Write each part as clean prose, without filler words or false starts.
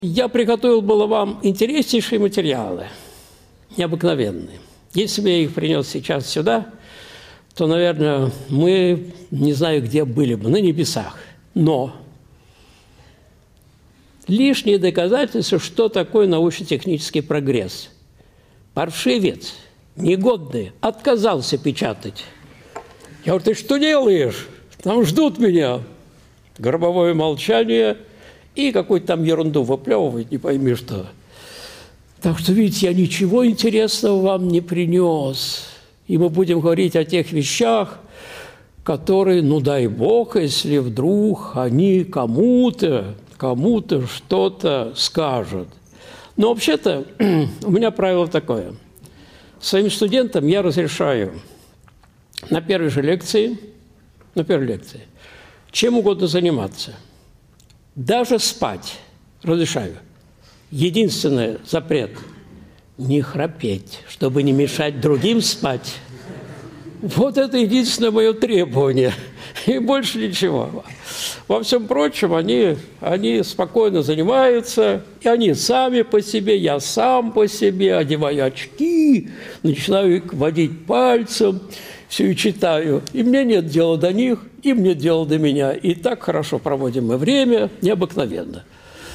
Я приготовил было вам интереснейшие материалы, необыкновенные. Если бы я их принес сейчас сюда, то, наверное, мы, не знаю, где были бы, на небесах. Но лишние доказательства, что такое научно-технический прогресс. Паршивец, негодный, отказался печатать. Я говорю, ты что делаешь? Там ждут меня. Гробовое молчание и какую-то там ерунду выплевывает, не пойми что. Так что, видите, я ничего интересного вам не принес. И мы будем говорить о тех вещах, которые, ну дай Бог, если вдруг они кому-то что-то скажут. Но вообще-то у меня правило такое. Своим студентам я разрешаю на первой лекции, чем угодно заниматься. Даже спать разрешаю. Единственный запрет – не храпеть, чтобы не мешать другим спать. Вот это единственное мое требование. И больше ничего. Во всем прочем, они спокойно занимаются, и они сами по себе, я сам по себе, одеваю очки, начинаю водить пальцем, все и читаю. И мне нет дела до них, им нет дела до меня. И так хорошо проводим мы время, необыкновенно.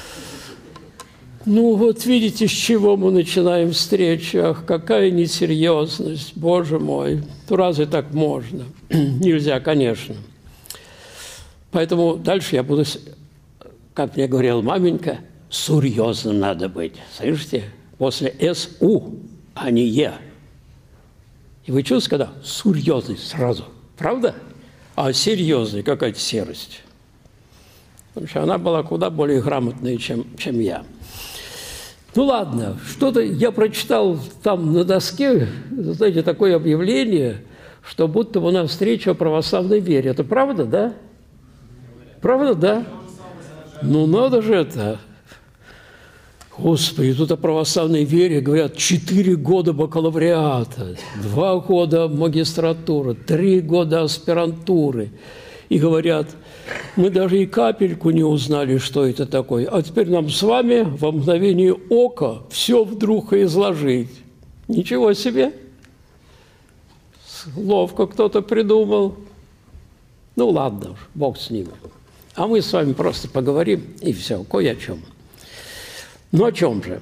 Ну вот видите, с чего мы начинаем встречу. Ах, какая несерьезность, Боже мой. Ну разве так можно? Нельзя, конечно. Поэтому дальше я буду, как мне говорила маменька, серьезным надо быть. Слышите? После СУ, а не Е. И вы чувствуете, когда серьезный сразу. Правда? А серьезный, какая-то серость. Потому что она была куда более грамотной, чем я. Ну ладно, что-то я прочитал там на доске, знаете, такое объявление, что будто бы у нас встреча о православной вере. Это правда, да? Правда, да? Ну надо же это. Господи, тут о православной вере говорят 4 года бакалавриата, 2 года магистратуры, 3 года аспирантуры. И говорят, мы даже и капельку не узнали, что это такое. А теперь нам с вами во мгновение ока все вдруг изложить. Ничего себе! Ловко кто-то придумал. Ну ладно уж, Бог с ними. А мы с вами просто поговорим, и все, кое о чем. Ну о чем же?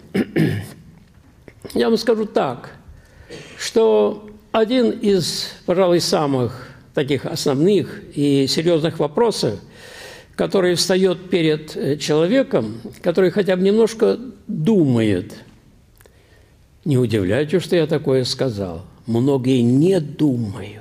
Я вам скажу так, что один из, пожалуй, самых таких основных и серьезных вопросов, который встает перед человеком, который хотя бы немножко думает. Не удивляйтесь, что я такое сказал. Многие не думают.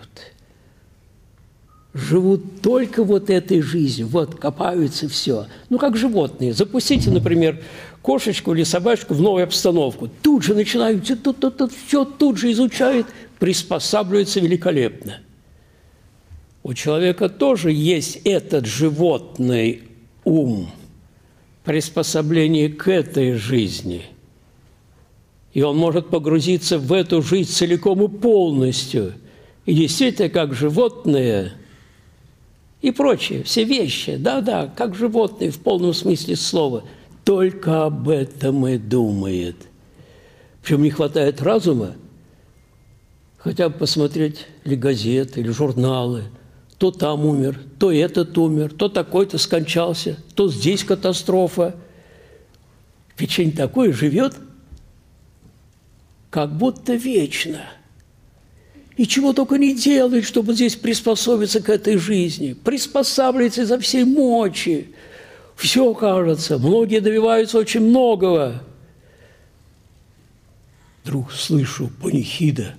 Живут только вот этой жизнью, вот копаются все. Ну, как животные. Запустите, например, кошечку или собачку в новую обстановку. Тут же начинают, все тут же изучают, приспосабливаются великолепно. У человека тоже есть этот животный ум, приспособление к этой жизни. И он может погрузиться в эту жизнь целиком и полностью. И действительно, как животные и прочие, все вещи, да-да, как животные в полном смысле слова, только об этом и думает. Причем не хватает разума хотя бы посмотреть или газеты, или журналы. То там умер, то этот умер, то такой-то скончался, то здесь катастрофа. Печень такое живет, как будто вечно. И чего только не делает, чтобы здесь приспособиться к этой жизни. Приспосабливается изо всей мочи. Все кажется, многие добиваются очень многого. Вдруг слышу панихида.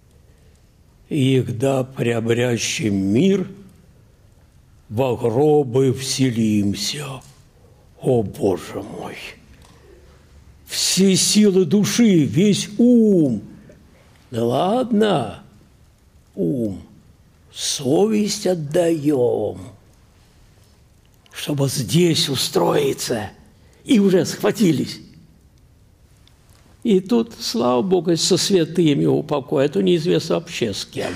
«Егда приобрящим мир, во гробы вселимся». О, Боже мой! Все силы души, весь ум. Да ладно, ум, совесть отдаем, чтобы здесь устроиться. И уже схватились. И тут, слава Богу, со святыми упокой, а то неизвестно вообще с кем.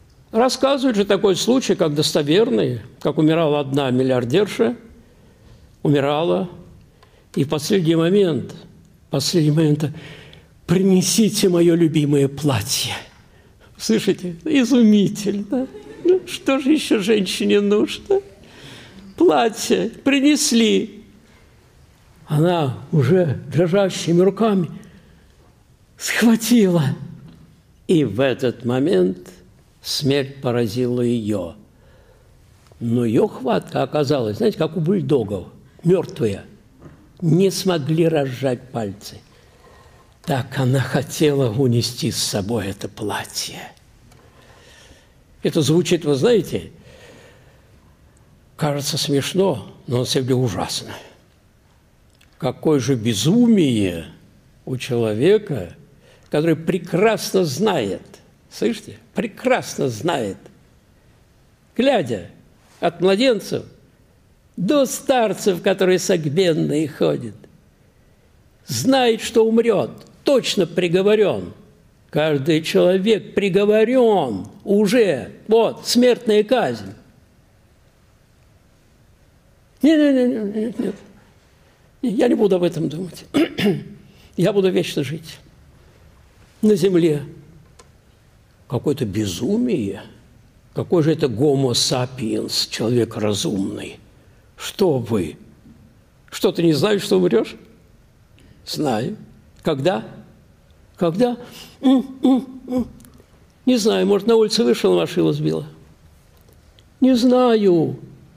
Рассказывают же такой случай, как достоверный, как умирала одна миллиардерша, умирала, и в последний момент, принесите мое любимое платье. Слышите? Изумительно. Ну, что же еще женщине нужно? Платье принесли. Она уже дрожащими руками схватила. И в этот момент смерть поразила ее. Но ее хватка оказалась, знаете, как у бульдогов, мертвые. Не смогли разжать пальцы. Так она хотела унести с собой это платье. Это звучит, вы знаете, кажется смешно, но на самом деле ужасно. Какое же безумие у человека, который прекрасно знает, слышите, прекрасно знает, глядя от младенцев до старцев, которые согбенные ходят, знает, что умрет, точно приговорен. Каждый человек приговорен уже. Вот, смертная казнь. Нет. Я не буду об этом думать. Я буду вечно жить на земле. Какое-то безумие. Какой же это гомо сапиенс, человек разумный? Что вы? Что, ты не знаешь, что умрешь? Знаю. Когда? Когда? Не знаю, может, на улице вышел, машину сбила. Не знаю.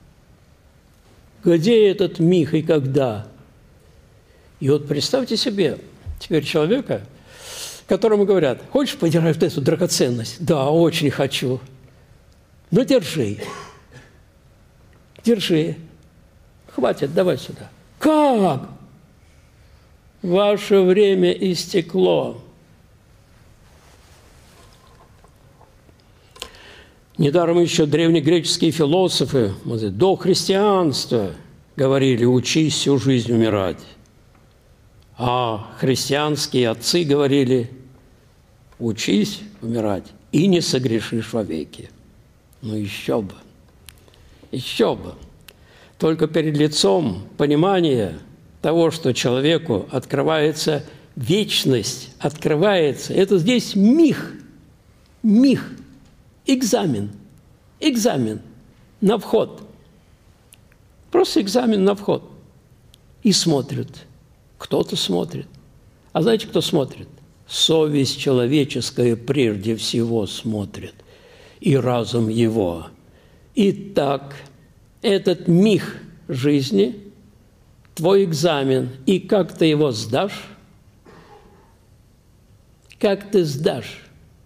Где этот миг и когда? И вот представьте себе теперь человека, которому говорят: хочешь, подержать эту драгоценность? Да, очень хочу. Ну, держи. Держи. Хватит, давай сюда. Как? Ваше время истекло. Недаром еще древнегреческие философы до христианства говорили: учись всю жизнь умирать. А христианские отцы говорили: учись умирать и не согрешишь вовеки. Ну еще бы, еще бы. Только перед лицом понимания того, что человеку открывается вечность, открывается. Это здесь миг, экзамен на вход. Просто экзамен на вход. И смотрят. Кто-то смотрит. А знаете, кто смотрит? Совесть человеческая прежде всего смотрит. И разум его. Итак, этот миг жизни – твой экзамен. И как ты его сдашь? Как ты сдашь?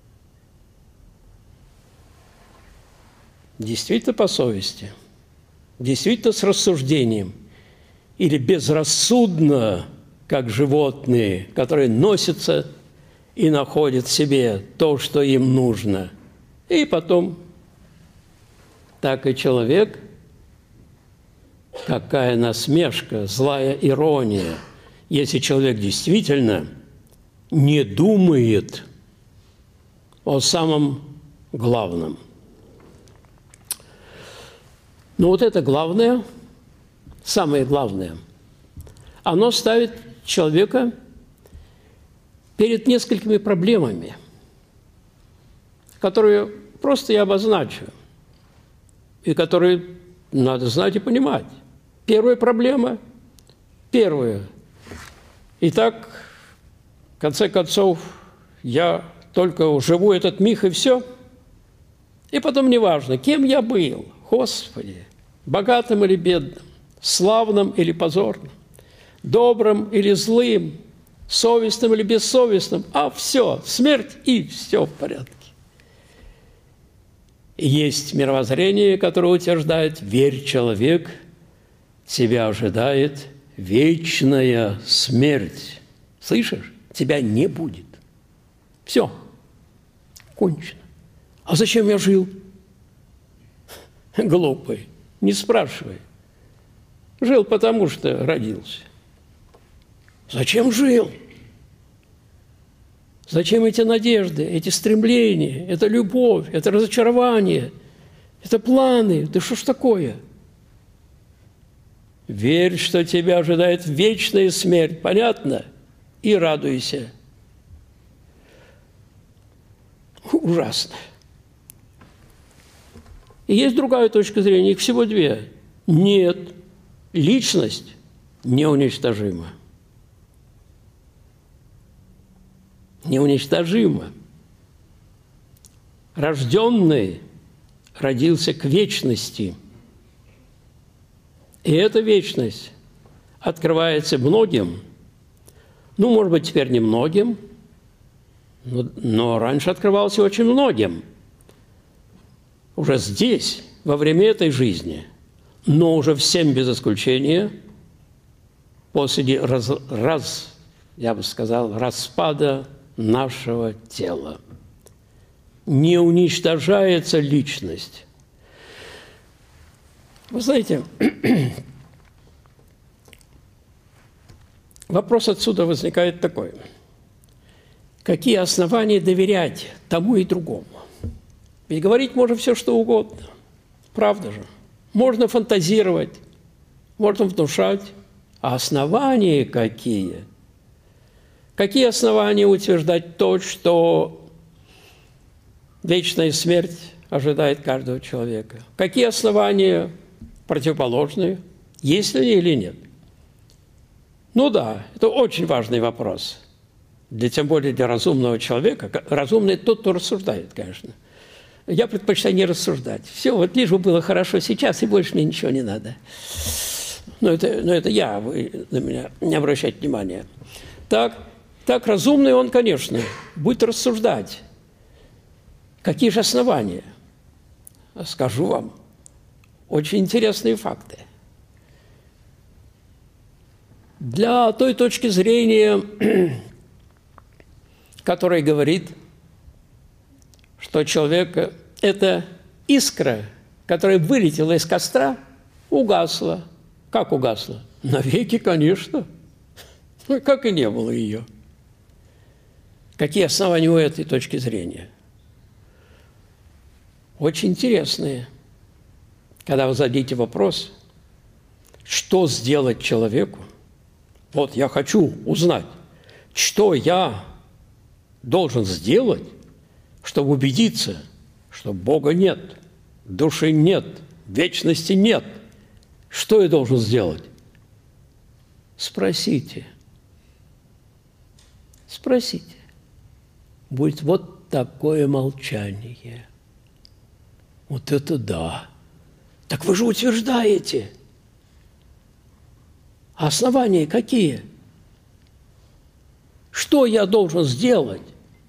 Действительно по совести? Действительно с рассуждением? Или безрассудно, как животные, которые носятся и находят в себе то, что им нужно? И потом, так и человек, какая насмешка, злая ирония, если человек действительно не думает о самом главном. Но вот это главное, самое главное, оно ставит человека перед несколькими проблемами, которые просто я обозначу, и которые надо знать и понимать. Первая проблема – первая. Итак, в конце концов, я только живу этот миг, и все. И потом неважно, кем я был, Господи, богатым или бедным, славным или позорным, добрым или злым, совестным или бессовестным, а все, смерть, и все в порядке. Есть мировоззрение, которое утверждает: верь, человек, тебя ожидает вечная смерть. Слышишь? Тебя не будет. Все. Кончено. А зачем я жил? Глупый. Не спрашивай. Жил потому, что родился. Зачем жил? Зачем эти надежды, эти стремления, это любовь, это разочарование, это планы? Да что ж такое? Верь, что тебя ожидает вечная смерть. Понятно? И радуйся. Ужасно. И есть другая точка зрения, их всего две. Нет, личность неуничтожима. Неуничтожима. Рожденный родился к вечности. И эта вечность открывается многим, ну, может быть, теперь не многим, но раньше открывался очень многим. Уже здесь, во время этой жизни, но уже всем без исключения, после я бы сказал, распада нашего тела. Не уничтожается личность. Вы знаете, вопрос отсюда возникает такой. Какие основания доверять тому и другому? Ведь говорить можно все, что угодно. Правда же? Можно фантазировать, можно внушать. А основания какие? Какие основания утверждать то, что вечная смерть ожидает каждого человека? Какие основания противоположные? Есть ли они или нет? Ну да, это очень важный вопрос. Тем более для разумного человека. Разумный тот, кто рассуждает, конечно. Я предпочитаю не рассуждать. Все, вот лишь бы было хорошо сейчас, и больше мне ничего не надо. Но это я, вы на меня не обращайте внимания. Так разумный он, конечно, будет рассуждать. Какие же основания? Скажу вам. Очень интересные факты. Для той точки зрения, которая говорит, что человек – это искра, которая вылетела из костра, угасла. Как угасла? Навеки, конечно. Ну, как и не было ее. Какие основания у этой точки зрения? Очень интересные. Когда вы зададите вопрос, что сделать человеку, вот я хочу узнать, что я должен сделать, чтобы убедиться, что Бога нет, души нет, вечности нет. Что я должен сделать? Спросите. Спросите. Будет вот такое молчание. Вот это да. Так вы же утверждаете. А основания какие? Что я должен сделать?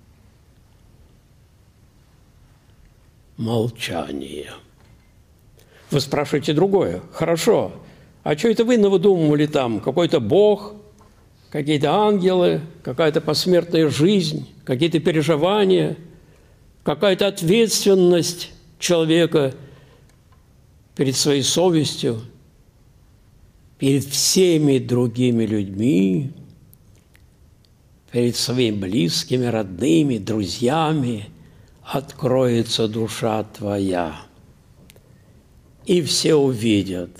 Молчание. Вы спрашиваете другое. Хорошо. А что это вы навыдумывали там? Какой-то Бог, какие-то ангелы, какая-то посмертная жизнь, какие-то переживания, какая-то ответственность человека перед своей совестью, перед всеми другими людьми, перед своими близкими, родными, друзьями, откроется душа твоя, и все увидят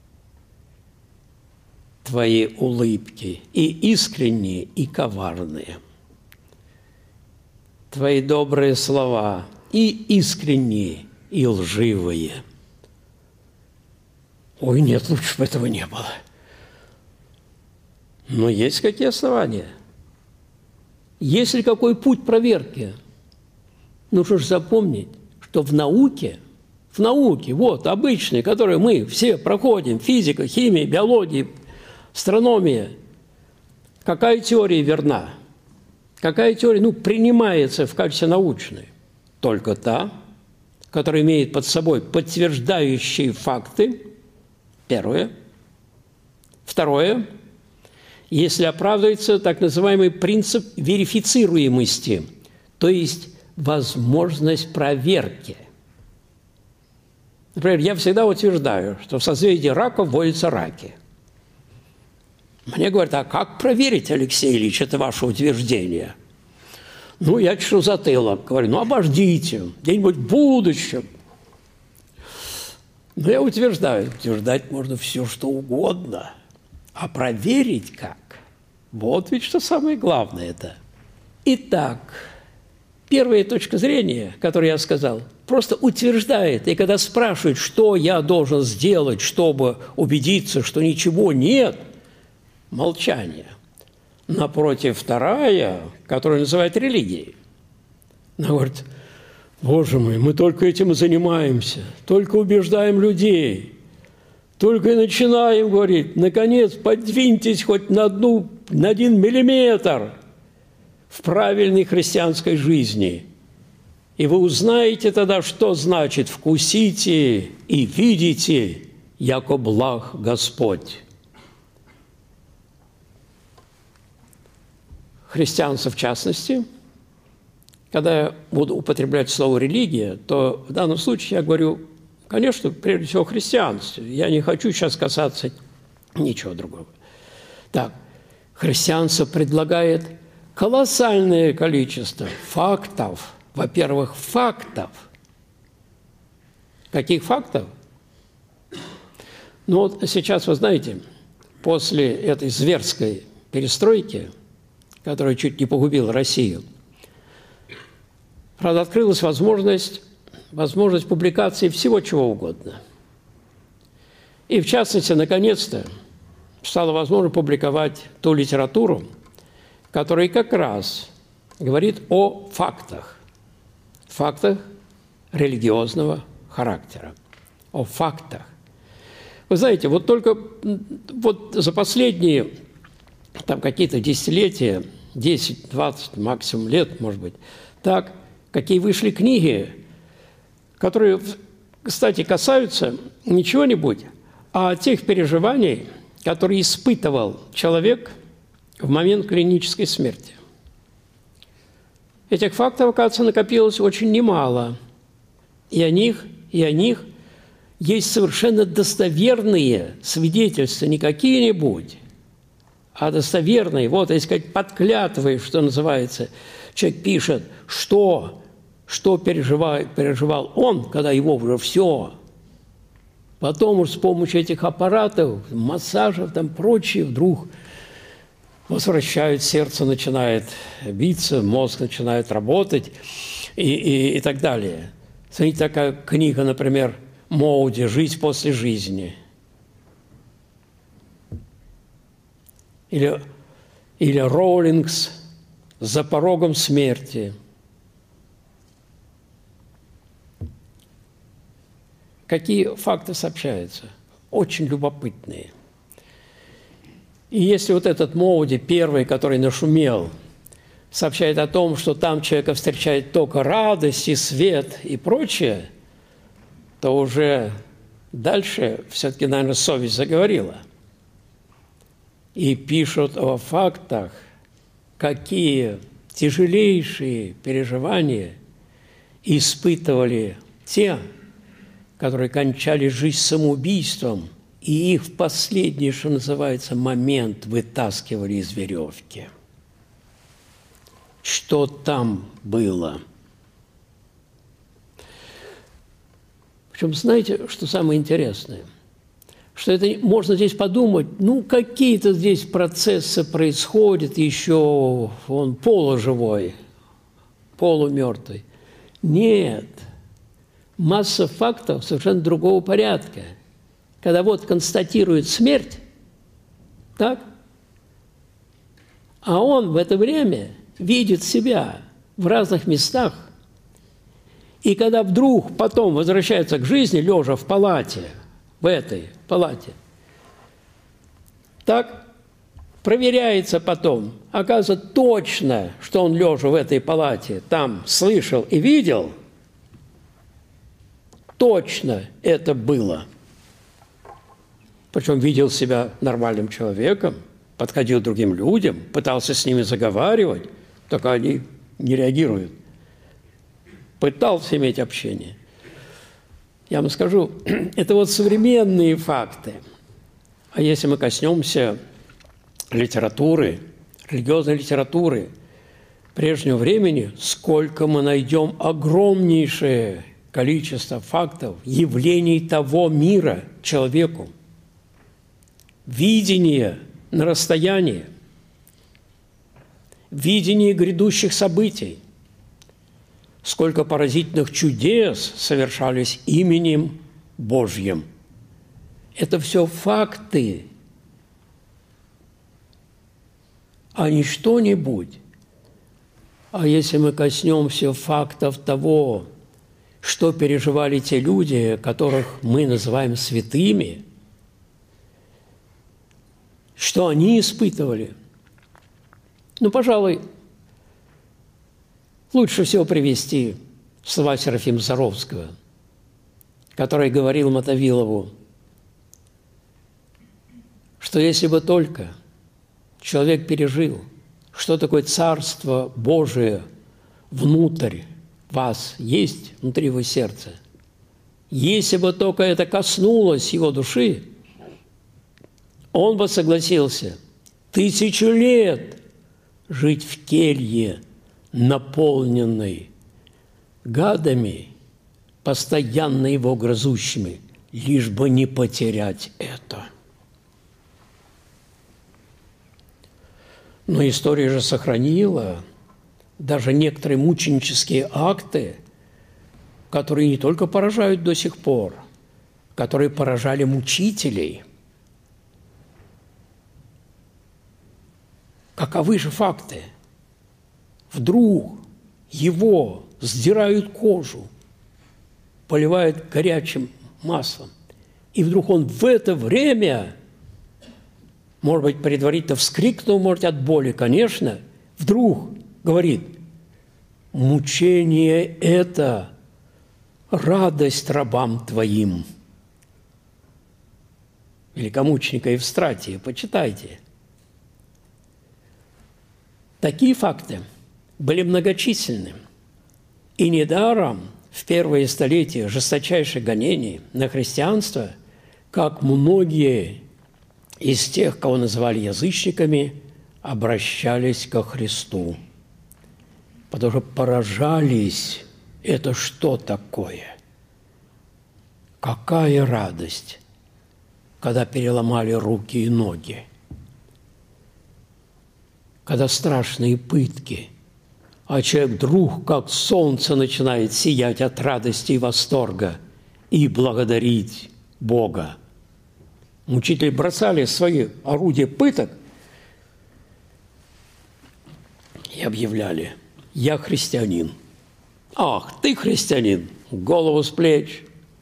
твои улыбки, и искренние, и коварные, твои добрые слова, и искренние, и лживые. Ой, нет, лучше бы этого не было. Но есть какие основания? Есть ли какой путь проверки? Нужно же запомнить, что в науке, вот, обычной, которую мы все проходим, физика, химия, биология, астрономия, какая теория верна? Какая теория, принимается в качестве научной? Только та, которая имеет под собой подтверждающие факты, первое. Второе, если оправдывается так называемый принцип верифицируемости, то есть возможность проверки. Например, я всегда утверждаю, что в созвездии рака водятся раки. Мне говорят, а как проверить, Алексей Ильич, это ваше утверждение? Я чешу затылок, говорю, обождите, где-нибудь в будущем. Но я утверждаю, утверждать можно все, что угодно, а проверить как? Вот ведь что самое главное это. Итак, первая точка зрения, которую я сказал, просто утверждает, и когда спрашивают, что я должен сделать, чтобы убедиться, что ничего нет, молчание. Напротив, вторая, которую называют религией. Она говорит: Боже мой, мы только этим и занимаемся, только убеждаем людей, только и начинаем говорить: наконец, подвиньтесь хоть на 1 миллиметр в правильной христианской жизни, и вы узнаете тогда, что значит «вкусите и видите, яко благ Господь». Христианство в частности. Когда я буду употреблять слово «религия», то в данном случае я говорю, конечно, прежде всего о христианстве. Я не хочу сейчас касаться ничего другого. Так, христианство предлагает колоссальное количество фактов. Во-первых, фактов. Каких фактов? Ну вот сейчас, вы знаете, после этой зверской перестройки, которая чуть не погубила Россию, правда, открылась возможность публикации всего чего угодно. И, в частности, наконец-то стало возможно публиковать ту литературу, которая как раз говорит о фактах религиозного характера, о фактах. Вы знаете, вот только за последние какие-то десятилетия, 10-20 максимум лет, может быть, так, какие вышли книги, которые, кстати, касаются не чего-нибудь, а тех переживаний, которые испытывал человек в момент клинической смерти. Этих фактов, оказывается, накопилось очень немало. И о них есть совершенно достоверные свидетельства, не какие-нибудь, а достоверные. Вот, так сказать, под клятвой, что называется, человек пишет, что переживал он, когда его уже все. Потом уж с помощью этих аппаратов, массажев, прочее, вдруг возвращают, сердце начинает биться, мозг начинает работать и так далее. Смотрите, такая книга, например, Моуди «Жизнь после жизни». Или Роулингс «За порогом смерти». Какие факты сообщаются? Очень любопытные. И если вот этот Моуди, первый, который нашумел, сообщает о том, что там человека встречает только радость и свет и прочее, то уже дальше все-таки, наверное, совесть заговорила. И пишут о фактах, какие тяжелейшие переживания испытывали те, которые кончали жизнь самоубийством, и их в последний, что называется, момент вытаскивали из веревки. Что там было? Причем, знаете, что самое интересное? Что это можно здесь подумать, какие-то здесь процессы происходят, еще он полуживой, полумертвый. Нет. Масса фактов совершенно другого порядка. Когда констатирует смерть, так, а он в это время видит себя в разных местах, и когда вдруг потом возвращается к жизни, лежа в палате, в этой палате, так проверяется потом, оказывается точно, что он лежа в этой палате там слышал и видел, точно это было. Причем видел себя нормальным человеком, подходил к другим людям, пытался с ними заговаривать, только они не реагируют. Пытался иметь общение. Я вам скажу, это современные факты. А если мы коснемся литературы, религиозной литературы прежнего времени, сколько мы найдем огромнейшее количество фактов, явлений того мира человеку, видение на расстоянии, видение грядущих событий, сколько поразительных чудес совершались именем Божьим. Это все факты, а не что-нибудь. А если мы коснемся фактов того, что переживали те люди, которых мы называем святыми, что они испытывали, пожалуй, лучше всего привести слова Серафима Саровского, который говорил Мотовилову, что если бы только человек пережил, что такое Царство Божие внутрь вас есть, внутри его сердца, если бы только это коснулось его души, он бы согласился 1000 лет жить в келье, наполненной гадами, постоянно его грызущими, лишь бы не потерять это. Но история же сохранила даже некоторые мученические акты, которые не только поражают до сих пор, которые поражали мучителей. Каковы же факты? Вдруг его сдирают кожу, поливают горячим маслом, и вдруг он в это время, может быть, предварительно вскрикнул, может, от боли, конечно, вдруг говорит: «Мучение – это радость рабам твоим». Великомученика Евстратия, почитайте. Такие факты были многочисленны. И недаром в первые столетия жесточайших гонений на христианство, как многие из тех, кого называли язычниками, обращались ко Христу, потому что поражались, это что такое? Какая радость, когда переломали руки и ноги, когда страшные пытки, а человек вдруг, как солнце, начинает сиять от радости и восторга и благодарить Бога. Мучители бросали свои орудия пыток и объявляли: «Я христианин». «Ах, ты христианин!» Голову с плеч.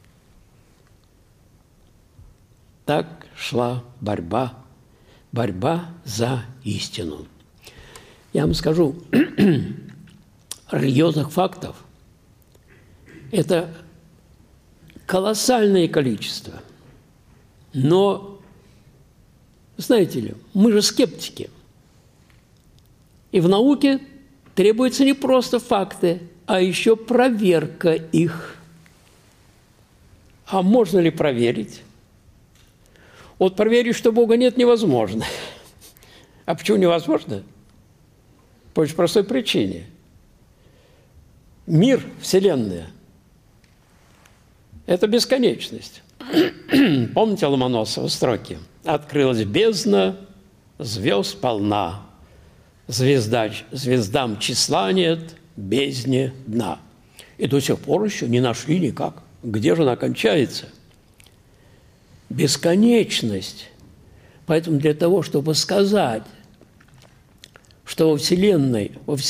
Так шла борьба за истину. Я вам скажу, религиозных фактов – это колоссальное количество. Но, знаете ли, мы же скептики. И в науке требуются не просто факты, а еще проверка их. А можно ли проверить? Вот проверить, что Бога нет, невозможно. А почему невозможно? По очень простой причине. Мир, Вселенная – это бесконечность. Помните Ломоносова строки? «Открылась бездна, звезд полна, звездам числа нет, бездне дна». И до сих пор еще не нашли никак. Где же она кончается? Бесконечность. Поэтому для того, чтобы сказать, что во Вселенной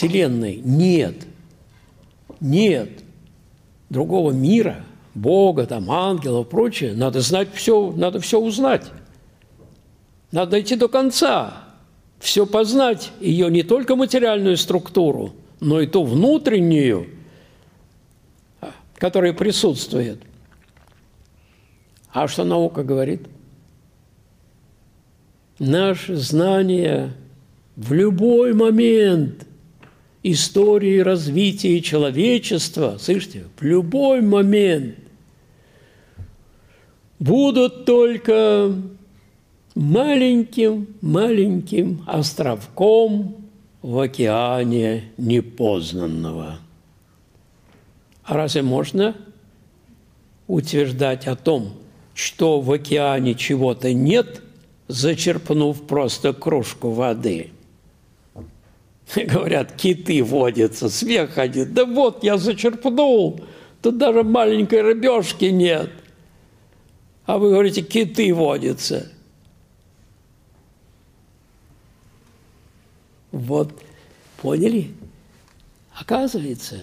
нет другого мира, Бога, там, ангелов, прочее, надо знать все, надо все узнать. Надо дойти до конца, все познать, ее не только материальную структуру, но и ту внутреннюю, которая присутствует. А что наука говорит? Наше знание в любой момент истории развития человечества, слышите, в любой момент будут только маленьким островком в океане непознанного. А разве можно утверждать о том, что в океане чего-то нет, зачерпнув просто кружку воды. Говорят, киты водятся, смех один. Да вот, я зачерпнул, тут даже маленькой рыбешки нет. А вы говорите, киты водятся. Вот, поняли? Оказывается,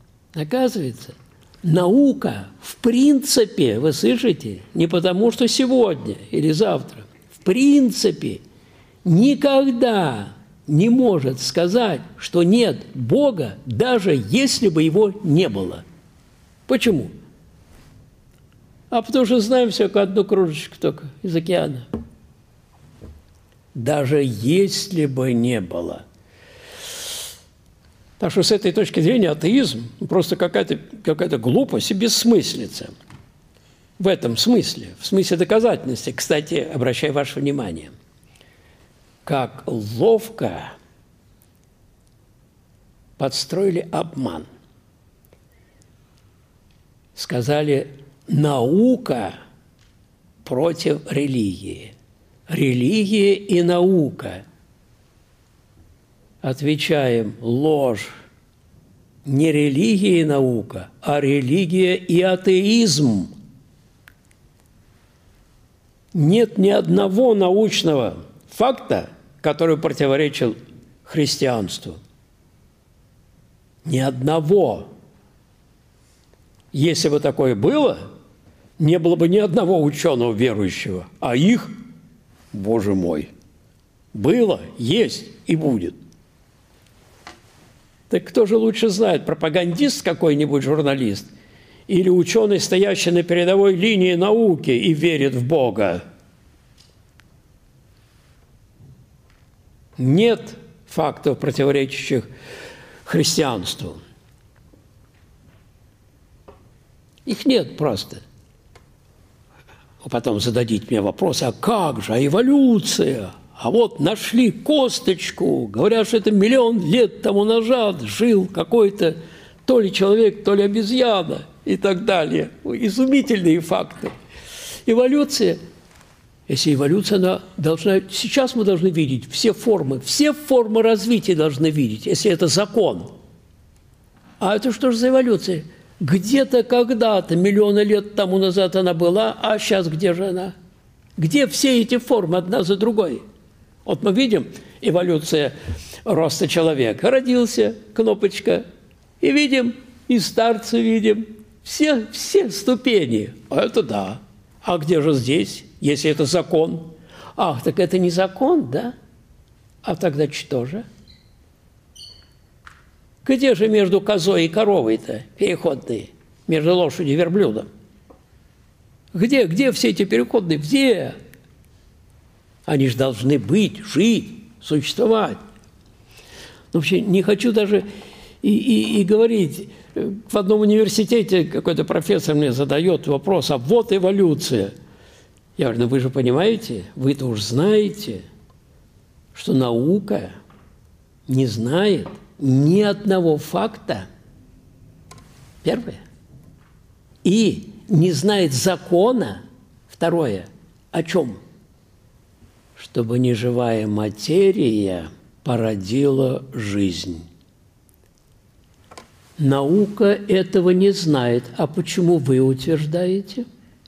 наука в принципе, вы слышите, не потому что сегодня или завтра, в принципе никогда не может сказать, что нет Бога, даже если бы его не было. Почему? А потому что знаем всякую одну кружечку только из океана. Даже если бы не было. Так что с этой точки зрения атеизм просто какая-то глупость и бессмыслица. В этом смысле, в смысле доказательности. Кстати, обращаю ваше внимание, как ловко подстроили обман. Сказали, наука против религии. Религия и наука. Отвечаем, ложь. Не религия и наука, а религия и атеизм. Нет ни одного научного факта, который противоречил христианству. Ни одного. Если бы такое было, не было бы ни одного ученого верующего, а их, Боже мой, было, есть и будет. Так кто же лучше знает, пропагандист какой-нибудь, журналист, или ученый, стоящий на передовой линии науки и верит в Бога? Нет фактов, противоречащих христианству. Их нет просто. А потом зададите мне вопрос, а как же, а эволюция? А вот нашли косточку, говорят, что это 1 000 000 лет тому назад жил какой-то то ли человек, то ли обезьяна и так далее. Изумительные факты. Эволюция, если эволюция, она должна, сейчас мы должны видеть все формы развития должны видеть, если это закон. А это что же за эволюция? Где-то когда-то, миллионы лет тому назад она была, а сейчас где же она? Где все эти формы одна за другой? Вот мы видим эволюция роста человека. Родился, кнопочка, и видим, и старцы видим. Все ступени. А это да. А где же здесь, если это закон? Ах, так это не закон, да? А тогда что же? Где же между козой и коровой-то переходные? Между лошадью и верблюдом? Где все эти переходные? Где? Они же должны быть, жить, существовать. Вообще не хочу даже и говорить. В одном университете какой-то профессор мне задает вопрос, а вот эволюция. Я говорю, ну вы же понимаете, вы-то уж знаете, что наука не знает ни одного факта, первое, и не знает закона, второе, о чем? Чтобы неживая материя породила жизнь. Наука этого не знает. А почему вы утверждаете?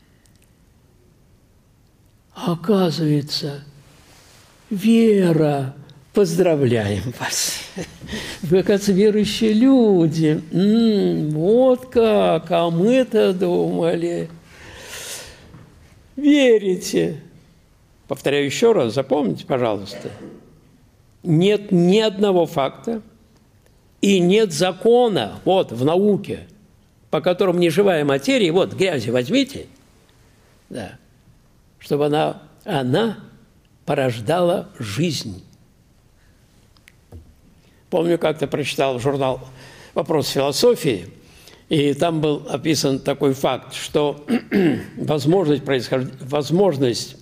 Оказывается, вера. Поздравляем вас. Вы, оказывается, верующие люди. Вот как, а мы-то думали. Верите. Повторяю еще раз, запомните, пожалуйста. Нет ни одного факта и нет закона, вот, в науке, по которому неживая материя, вот, грязи возьмите, да, чтобы она порождала жизнь. Помню, как-то прочитал журнал «Вопрос философии», и там был описан такой факт, что возможность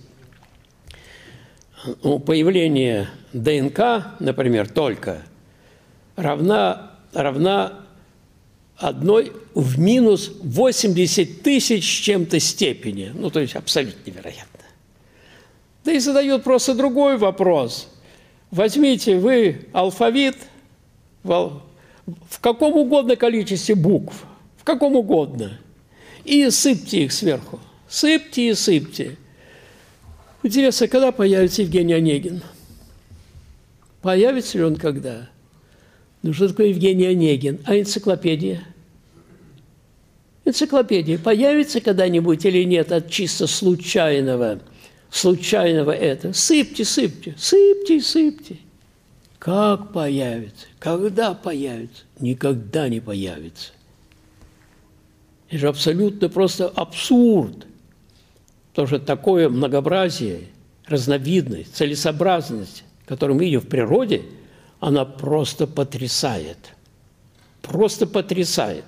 появления ДНК, например, только равна одной в минус 80 тысяч с чем-то степени. Ну, то есть абсолютно невероятно. Да и задает просто другой вопрос. Возьмите вы алфавит в каком угодно количестве букв, в каком угодно, и сыпьте их сверху. Сыпьте и сыпьте. Интересно, когда появится Евгений Онегин? Появится ли он когда? Ну, что такое Евгений Онегин? А энциклопедия? Энциклопедия появится когда-нибудь или нет от чисто случайного это? Сыпьте, сыпьте, сыпьте и сыпьте. Как появится? Когда появится? Никогда не появится. Это же абсолютно просто абсурд. Потому что такое многообразие, разновидность, целесообразность, которую мы видим в природе, она просто потрясает. Просто потрясает.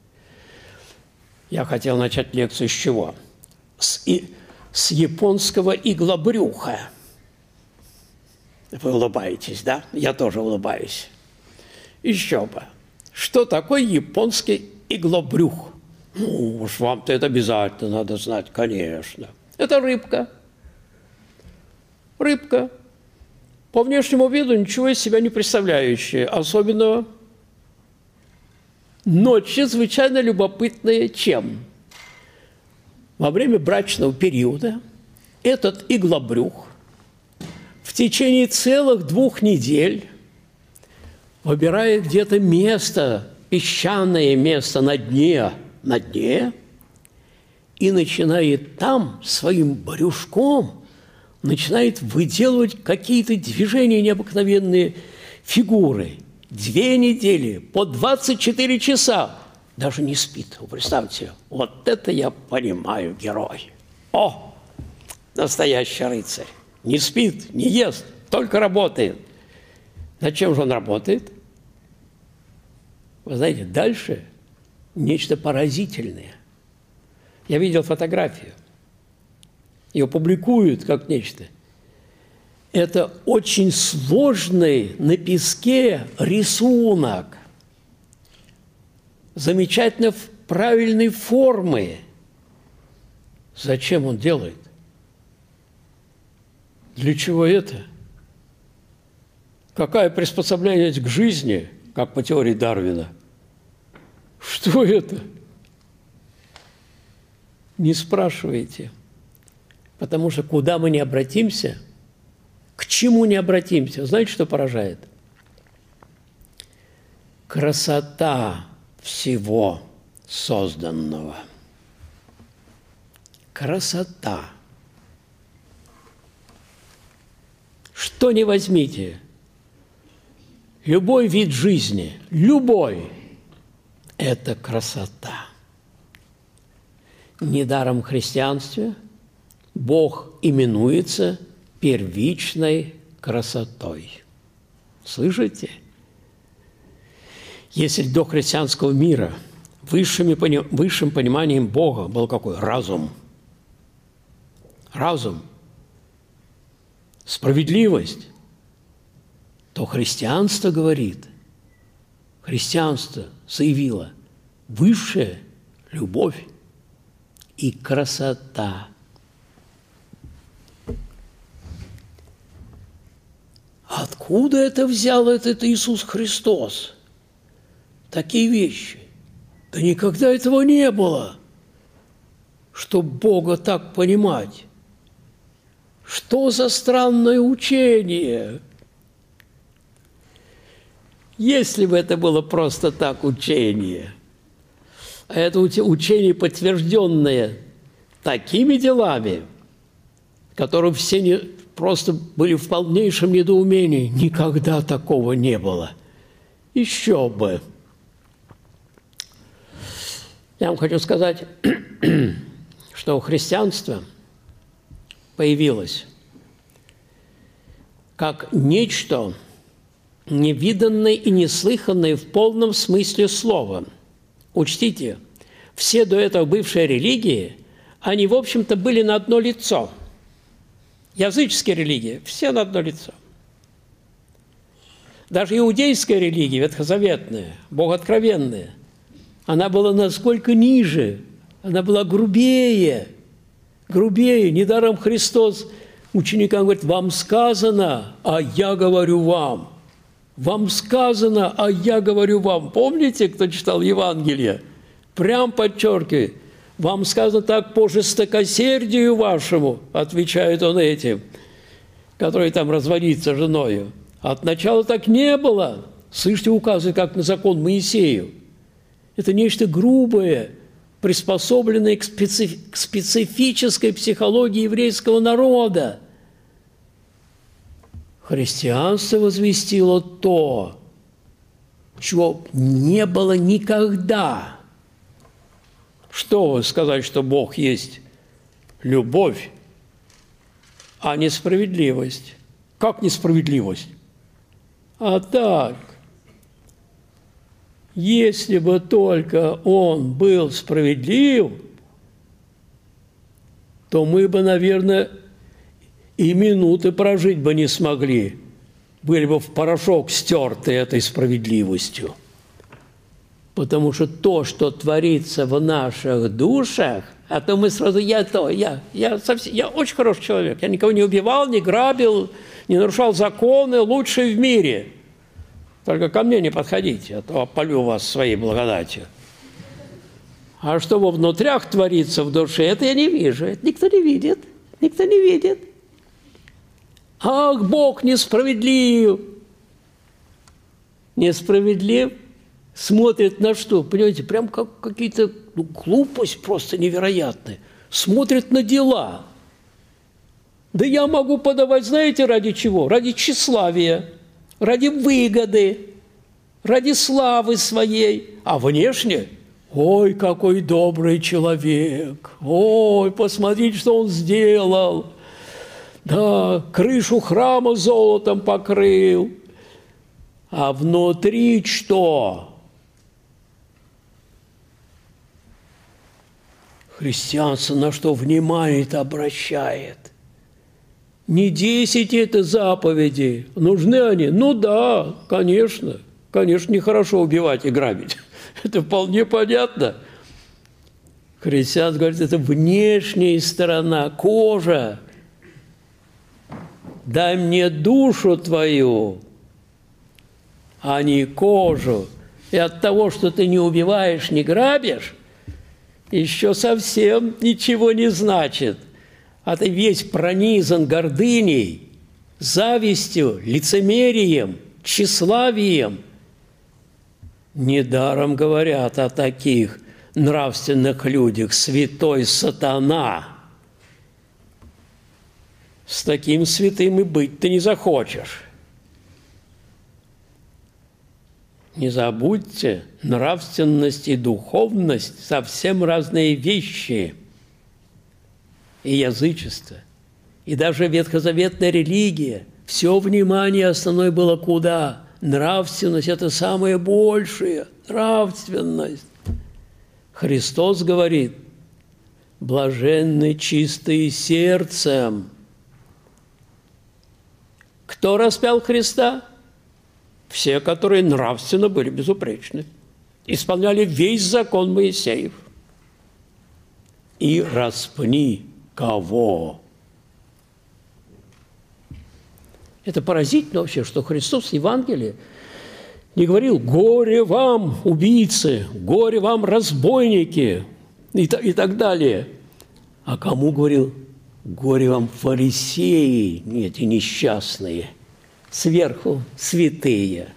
Я хотел начать лекцию с чего? С японского иглобрюха. Вы улыбаетесь, да? Я тоже улыбаюсь. Еще бы. Что такое японский иглобрюх? Ну, уж вам-то это обязательно надо знать, конечно. Это рыбка. Рыбка. По внешнему виду ничего из себя не представляющая, особенного, но чрезвычайно любопытная чем? Во время брачного периода этот иглобрюх в течение целых 2 недель выбирает где-то место, песчаное место на дне, и начинает там своим брюшком начинает выделывать какие-то движения, необыкновенные фигуры. 2 недели, по 24 часа. Даже не спит. Вы представьте, вот это я понимаю герой. О, настоящий рыцарь. Не спит, не ест, только работает. Над чем же он работает? Вы знаете, дальше нечто поразительное. Я видел фотографию. Ее публикуют как нечто. Это очень сложный на песке рисунок. Замечательно правильной формы. Зачем он делает? Для чего это? Какая приспособленность к жизни, как по теории Дарвина? Что это? Не спрашивайте. Потому что куда мы не обратимся, к чему не обратимся, знаете, что поражает? Красота всего созданного. Красота. Что ни возьмите, любой вид жизни, любой, это красота. Недаром в христианстве Бог именуется первичной красотой. Слышите? Если до христианского мира высшим пониманием Бога был какой? Разум. Разум. Справедливость. То христианство говорит, христианство заявило высшая любовь и красота. Откуда это взял этот Иисус Христос? Такие вещи. Да никогда этого не было, чтобы Бога так понимать. Что за странное учение? Если бы это было просто так учение, а это учение, подтвержденное такими делами, которые все просто были в полнейшем недоумении, никогда такого не было. Еще бы. Я вам хочу сказать, что христианство появилось как нечто невиданное и неслыханное в полном смысле слова. Учтите, все до этого бывшие религии, они, в общем-то, были на одно лицо. Языческие религии – все на одно лицо. Даже иудейская религия, ветхозаветная, богооткровенная, Она была насколько ниже, она была грубее. Грубее. Недаром Христос ученикам говорит: вам сказано, а я говорю вам. Вам сказано, а я говорю вам. Помните, кто читал Евангелие? Прям подчеркивает. Вам сказано так по жестокосердию вашему, отвечает он этим, который там разводится с женою. От начала так не было. Слышите, указывает, как на закон Моисею. Это нечто грубое, приспособленное к специфической психологии еврейского народа. Христианство возвестило то, чего не было никогда. Что сказать, что Бог есть любовь, а не справедливость? Как несправедливость? А так, если бы только Он был справедлив, то мы бы, наверное, и минуты прожить бы не смогли, были бы в порошок стерты этой справедливостью. Потому что то, что творится в наших душах, а то мы сразу, я очень хороший человек, я никого не убивал, не грабил, не нарушал законы, лучший в мире. Только ко мне не подходите, а то опалю вас своей благодатью. А что во внутрях творится в душе, это я не вижу, это никто не видит, никто не видит. Ах, Бог несправедлив! Несправедлив? Смотрит на что? Понимаете, прям как какие-то глупость просто невероятная. Смотрит на дела. Да я могу подавать, знаете, ради чего? Ради тщеславия, ради выгоды, ради славы своей. А внешне, ой, какой добрый человек, ой, посмотрите, что он сделал. Да, крышу храма золотом покрыл. А внутри что? Христианство на что внимание-то обращает? Не 10 это заповеди. Нужны они? Ну да, конечно. Конечно, нехорошо убивать и грабить. Это вполне понятно. Христианство говорит, это внешняя сторона, кожа. Дай мне душу твою, а не кожу. И от того, что ты не убиваешь, не грабишь, еще совсем ничего не значит. А ты весь пронизан гордыней, завистью, лицемерием, тщеславием. Недаром говорят о таких нравственных людях: святой сатана. С таким святым и быть ты не захочешь. Не забудьте, нравственность и духовность – совсем разные вещи. И язычество, и даже ветхозаветная религия. Все внимание основное было куда? Нравственность – это самое большее. Нравственность. Христос говорит: блаженны чистые сердцем. Кто распял Христа? Все, которые нравственно были безупречны, исполняли весь закон Моисеев. И распни кого? Это поразительно вообще, что Христос в Евангелии не говорил: горе вам, убийцы, горе вам, разбойники и так далее. А кому говорил? Горе вам, фарисеи, эти несчастные, сверху святые.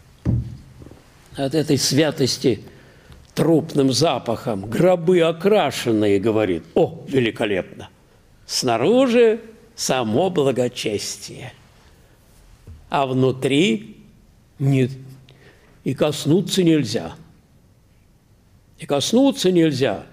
От этой святости трупным запахом, гробы окрашенные, говорит. О, великолепно! Снаружи само благочестие, а внутри нет. И коснуться нельзя. И коснуться нельзя.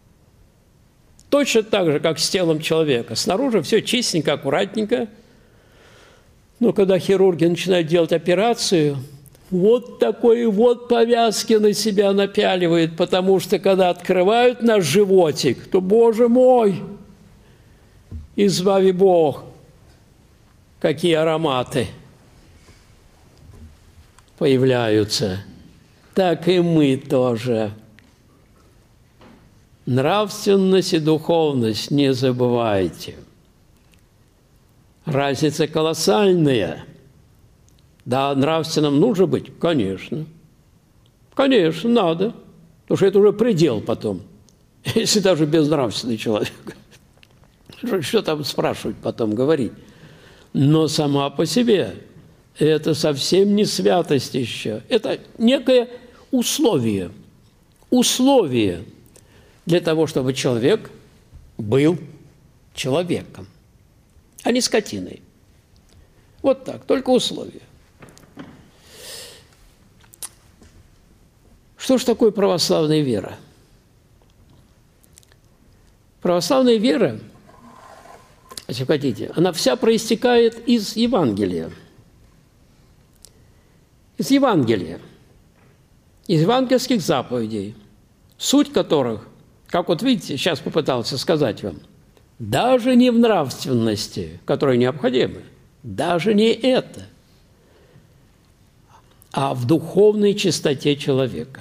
Точно так же, как с телом человека. Снаружи все чистенько, аккуратненько. Но когда хирурги начинают делать операцию, вот такой вот повязки на себя напяливают, потому что когда открывают наш животик, то, Боже мой, избави Бог, какие ароматы появляются. Так и мы тоже. Нравственность и духовность не забывайте. Разница колоссальная. Да, нравственным нужно быть? Конечно. Конечно, надо. Потому что это уже предел потом. Если даже безнравственный человек. Что там спрашивать потом, говорить? Но сама по себе это совсем не святость еще. Это некое условие. Условие для того, чтобы человек был человеком, а не скотиной. Вот так, только условие. Что ж такое православная вера? Православная вера, если хотите, она вся проистекает из Евангелия. Из Евангелия. Из евангельских заповедей, суть которых, как вот видите, сейчас попытался сказать вам, даже не в нравственности, которая необходима, даже не это, а в духовной чистоте человека.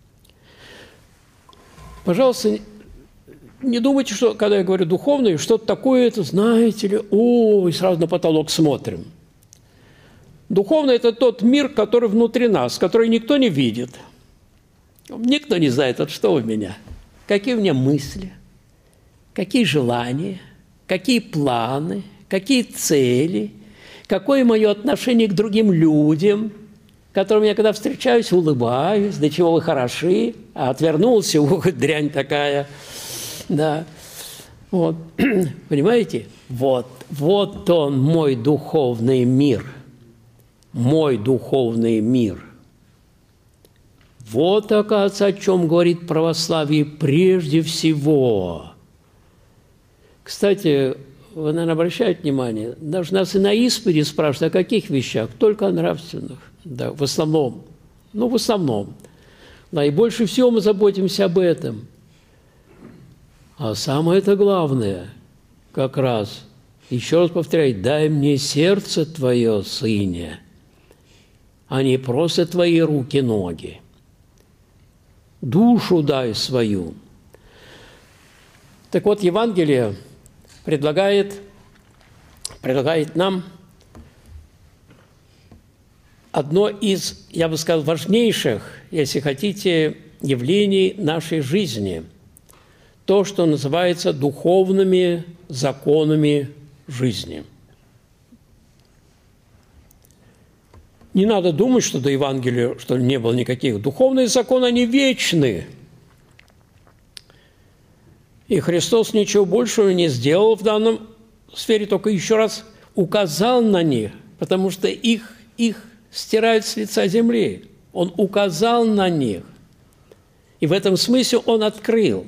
Пожалуйста, не думайте, что, когда я говорю духовное, что-то такое, это, знаете ли, и сразу на потолок смотрим. Духовное – это тот мир, который внутри нас, который никто не видит. Никто не знает, вот что у меня, какие у меня мысли, какие желания, какие планы, какие цели, какое мое отношение к другим людям, которым я, когда встречаюсь, улыбаюсь, до чего вы хороши, а отвернулся, дрянь такая. Да. Вот. Понимаете? Вот он, мой духовный мир. Мой духовный мир. Вот, оказывается, о чем говорит православие прежде всего. Кстати, вы, наверное, обращаете внимание, даже нас и на исповеди спрашивают, о каких вещах? Только о нравственных. Да, в основном. Ну, в основном. Да, и больше всего мы заботимся об этом. А самое-то главное, как раз, еще раз повторяю, дай мне сердце твое, сыне, а не просто твои руки-ноги. Душу дай свою. Так вот, Евангелие предлагает нам одно из, я бы сказал, важнейших, если хотите, явлений нашей жизни. То, что называется духовными законами жизни. Не надо думать, что до Евангелия что не было никаких. Духовные законы, они вечны. И Христос ничего большего не сделал в данном сфере, только еще раз указал на них, потому что их стирают с лица земли. Он указал на них. И в этом смысле он открыл.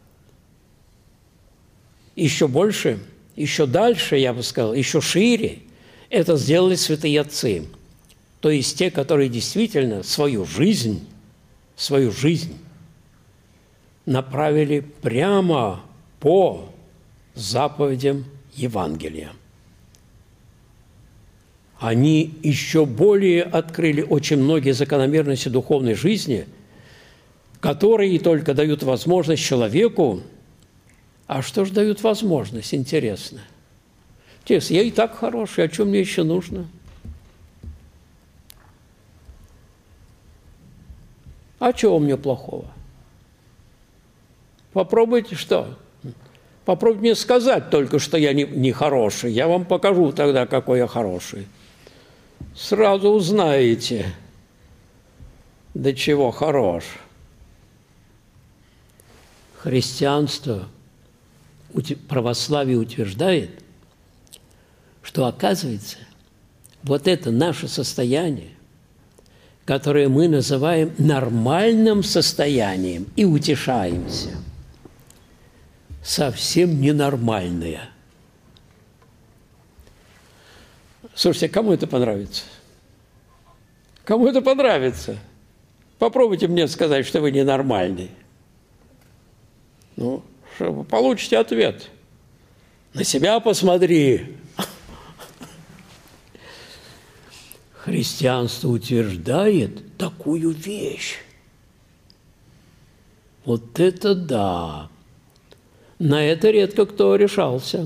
Еще больше, еще дальше, я бы сказал, еще шире это сделали святые отцы. То есть те, которые действительно свою жизнь направили прямо по заповедям Евангелия. Они еще более открыли очень многие закономерности духовной жизни, которые только дают возможность человеку. А что же дают возможность, интересно? Интересно, я и так хороший, а что мне еще нужно? А чего у меня плохого? Попробуйте что? Попробуйте мне сказать только, что я не хороший. Я вам покажу тогда, какой я хороший. Сразу узнаете, до чего хорош. Христианство, православие утверждает, что, оказывается, вот это наше состояние, которое мы называем нормальным состоянием и утешаемся, совсем ненормальное. Слушайте, кому это понравится? Кому это понравится? Попробуйте мне сказать, что вы ненормальный. Ну, что вы получите ответ. На себя посмотри. Христианство утверждает такую вещь. Вот это да! На это редко кто решался.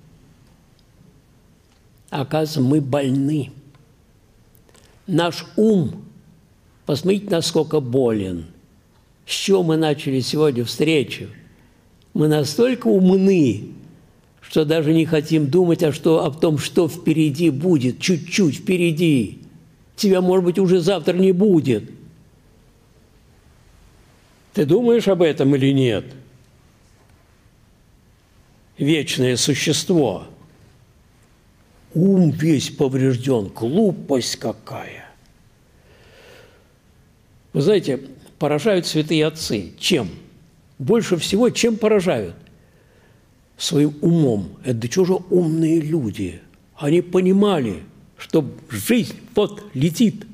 Оказывается, мы больны. Наш ум, посмотрите, насколько болен. С чего мы начали сегодня встречу? Мы настолько умны, что даже не хотим думать о том, что впереди будет, чуть-чуть впереди. Тебя, может быть, уже завтра не будет. Ты думаешь об этом или нет? Вечное существо. Ум весь поврежден, глупость какая. Вы знаете, поражают святые отцы. Чем? Больше всего чем поражают? Своим умом. Это да чего же умные люди? Они понимали, что жизнь вот летит.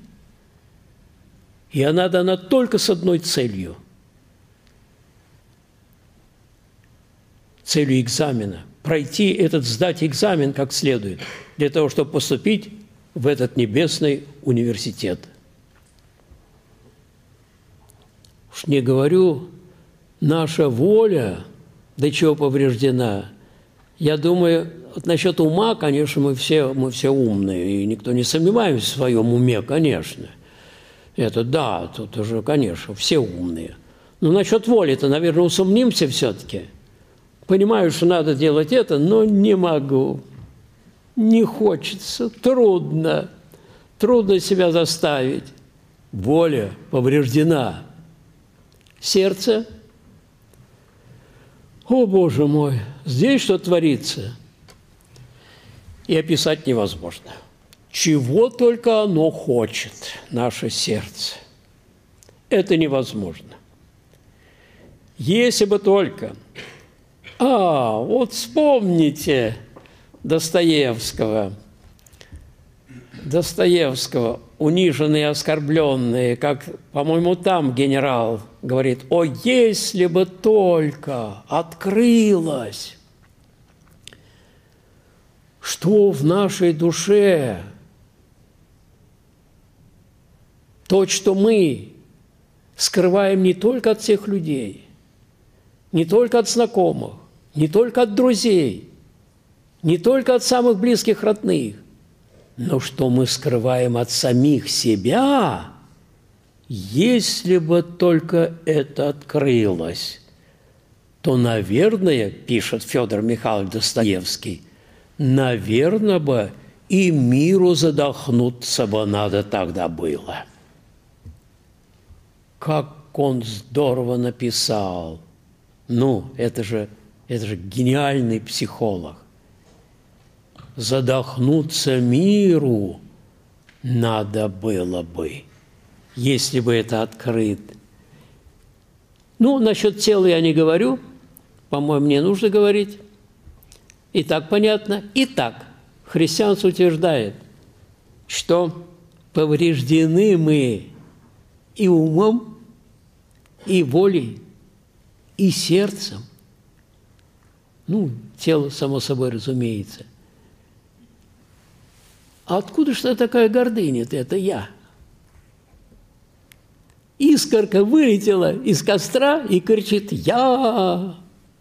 И она дана только с одной целью. Целью экзамена. Сдать экзамен как следует, для того, чтобы поступить в этот небесный университет. Уж не говорю, наша воля до чего повреждена. Я думаю, насчет ума, конечно, мы все умные, и никто не сомневаемся в своем уме, конечно. Это да, тут уже, конечно, все умные. Но насчет воли-то, наверное, усомнимся все-таки. Понимаю, что надо делать это, но не могу. Не хочется, трудно. Трудно себя заставить. Воля повреждена. Сердце. О, Боже мой, здесь что творится? И описать невозможно. Чего только оно хочет, наше сердце. Это невозможно. Если бы только... вот вспомните Достоевского, униженные, оскорбленные, как, по-моему, там генерал говорит, о, если бы только открылось, что в нашей душе, то, что мы скрываем не только от всех людей, не только от знакомых, не только от друзей, не только от самых близких родных, но что мы скрываем от самих себя, если бы только это открылось, то, наверное, пишет Федор Михайлович Достоевский, наверное бы и миру задохнуться бы надо тогда было. Как он здорово написал! Это же гениальный психолог. Задохнуться миру надо было бы, если бы это открыто. Насчет тела я не говорю, по-моему, не нужно говорить. И так понятно. Итак, христианство утверждает, что повреждены мы и умом, и волей, и сердцем. Тело, само собой, разумеется. А откуда же такая гордыня-то? Это я. Искорка вылетела из костра и кричит «Я!».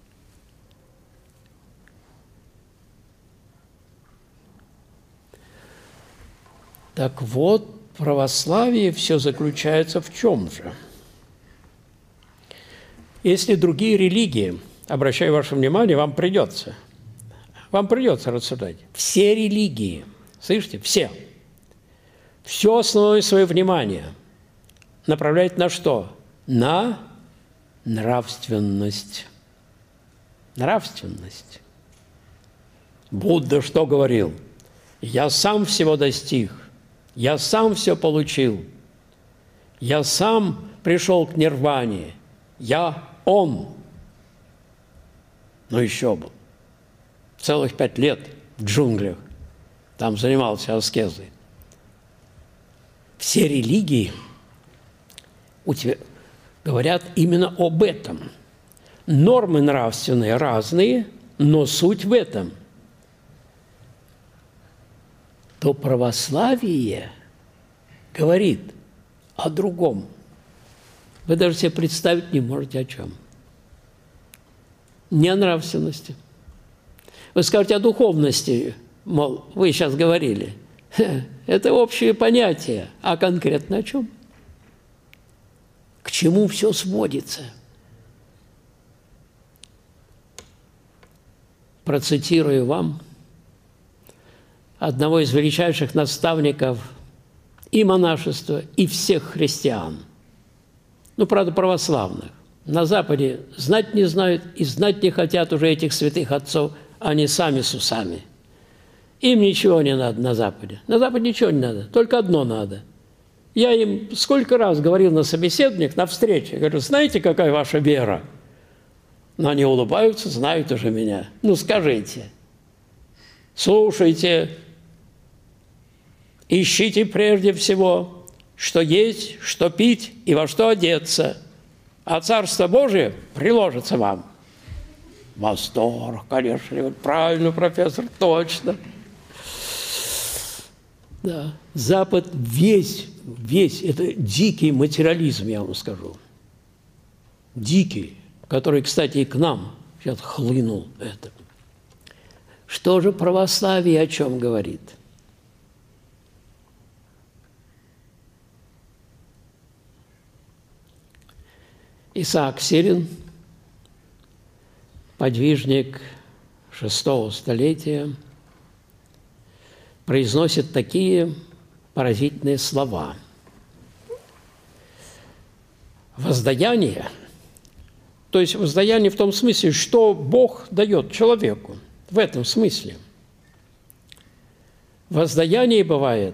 Так вот, православие все заключается в чем же? Если другие религии, обращаю ваше внимание, вам придется рассуждать. Все религии, слышите, все основное свое внимание направляют на что? На нравственность. Нравственность. Будда что говорил? Я сам всего достиг, я сам все получил, я сам пришел к нирване, я Он. Еще был. Целых 5 лет в джунглях там занимался аскезой. Все религии говорят именно об этом. Нормы нравственные разные, но суть в этом. То православие говорит о другом. Вы даже себе представить не можете о чем. не о нравственности. Вы скажете о духовности, мол, вы сейчас говорили. Это общие понятия, а конкретно о чем? К чему все сводится? Процитирую вам одного из величайших наставников и монашества, и всех христиан. Ну, правда, православных. На Западе знать не знают и знать не хотят уже этих святых отцов, они сами с усами. Им ничего не надо на Западе. На Западе ничего не надо, только одно надо. Я им сколько раз говорил на собеседованиях, на встрече, говорю, знаете, какая ваша вера? Но они улыбаются, знают уже меня. Ну, скажите. Слушайте, ищите прежде всего, что есть, что пить и во что одеться, а Царство Божие приложится вам. Восторг, конечно, правильно, профессор, точно. Да. Запад весь, это дикий материализм, я вам скажу. Дикий, который, кстати, и к нам сейчас хлынул это. Что же православие о чем говорит? Исаак Сирин, подвижник VI столетия, произносит такие поразительные слова. Воздаяние, то есть воздаяние в том смысле, что Бог дает человеку, в этом смысле. Воздаяние бывает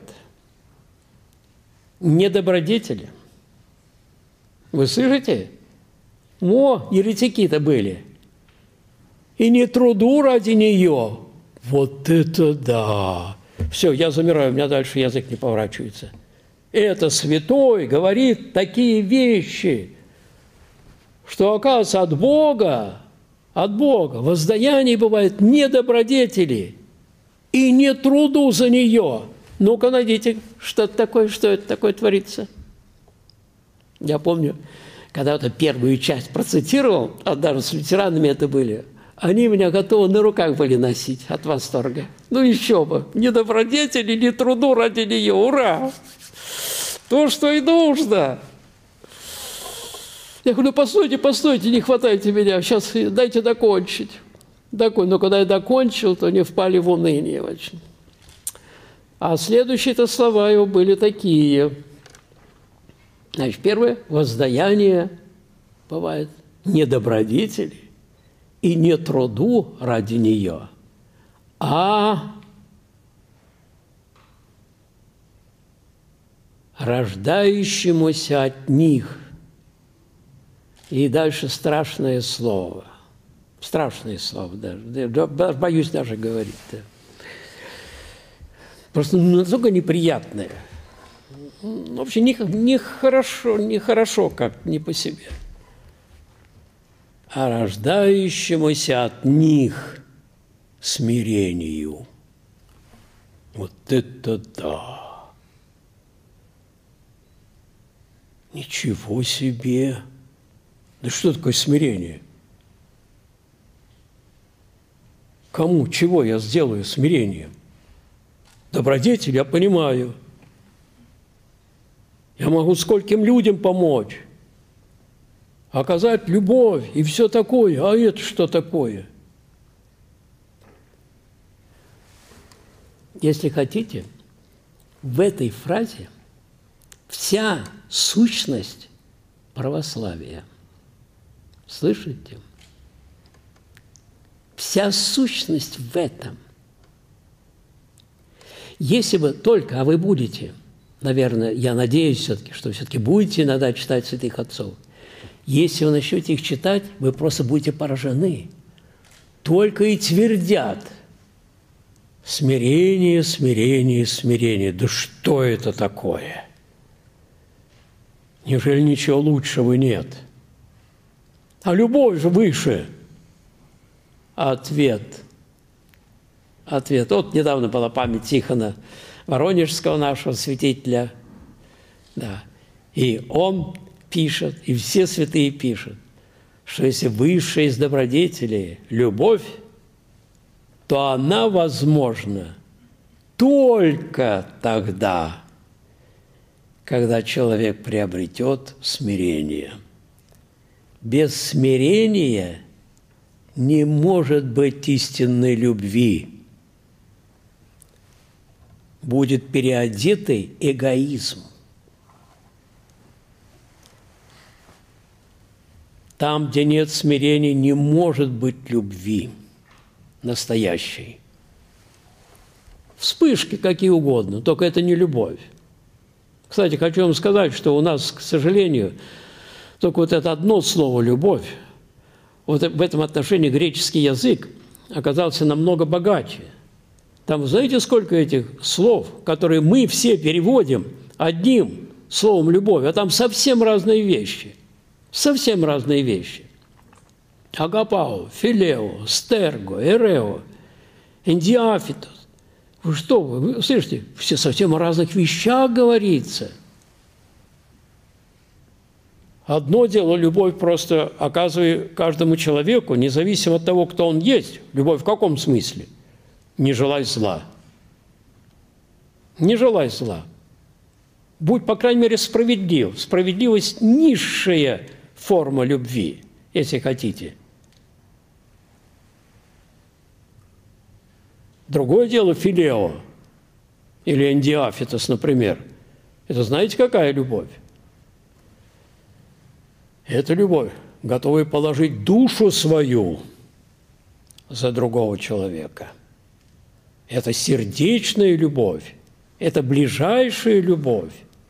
не добродетели. Вы слышите? О, еретики-то были. И не труду ради нее. Вот это да! Все, я замираю, у меня дальше язык не поворачивается. Это святой говорит такие вещи, что, оказывается, от Бога воздаяние бывает не добродетели и не труду за нее. Ну-ка, найдите, что это такое творится. Я помню, когда вот первую часть процитировал, а даже с лютеранами это были, они меня готовы на руках были носить от восторга. Ну еще бы, не добродетели, не труду ради нее, ура! То, что и нужно. Я говорю, ну постойте, не хватайте меня, сейчас дайте докончить. Но когда я докончил, то они впали в уныние очень. А следующие-то слова его были такие. Значит, первое, воздаяние бывает не добродетели и не труду ради нее, а рождающемуся от них. И дальше страшное слово даже, боюсь даже говорить. Да. Просто настолько неприятное. Вообще нехорошо как не по себе. А рождающемуся от них смирению. Вот это да! Ничего себе! Да что такое смирение? Кому, чего я сделаю смирением? Добродетель, я понимаю. Я могу скольким людям помочь, оказать любовь и все такое. А это что такое? Если хотите, в этой фразе вся сущность православия. Слышите? Вся сущность в этом. Если бы только, а вы будете, наверное, я надеюсь все-таки, что все-таки будете иногда читать святых отцов, если вы начнете их читать, вы просто будете поражены. Только и твердят смирение, смирение, смирение. Да что это такое? Неужели ничего лучшего нет? А любовь же выше. Ответ. Вот недавно была память Тихона Воронежского, нашего святителя. Да. И он пишет, и все святые пишут. что если высшая из добродетелей – любовь, то она возможна только тогда, когда человек приобретет смирение. Без смирения не может быть истинной любви. Будет переодетый эгоизм. Там, где нет смирения, не может быть любви настоящей. Вспышки какие угодно, только это не любовь. Кстати, хочу вам сказать, что у нас, к сожалению, только вот это одно слово «любовь», вот в этом отношении греческий язык оказался намного богаче. Там, знаете, сколько этих слов, которые мы все переводим одним словом «любовь», а там совсем разные вещи. Совсем разные вещи. Агапао, филео, стерго, эрео, эндиафитос. Вы что, вы слышите, все совсем о разных вещах говорится. Одно дело – любовь просто оказывая каждому человеку, независимо от того, кто он есть. Любовь в каком смысле? Не желай зла. Не желай зла. Будь, по крайней мере, справедлив. Справедливость – низшая форма любви, если хотите. Другое дело – филео или эндиафитос, например. Это знаете, какая любовь? Это любовь, готовая положить душу свою за другого человека. Это сердечная любовь, это ближайшая любовь.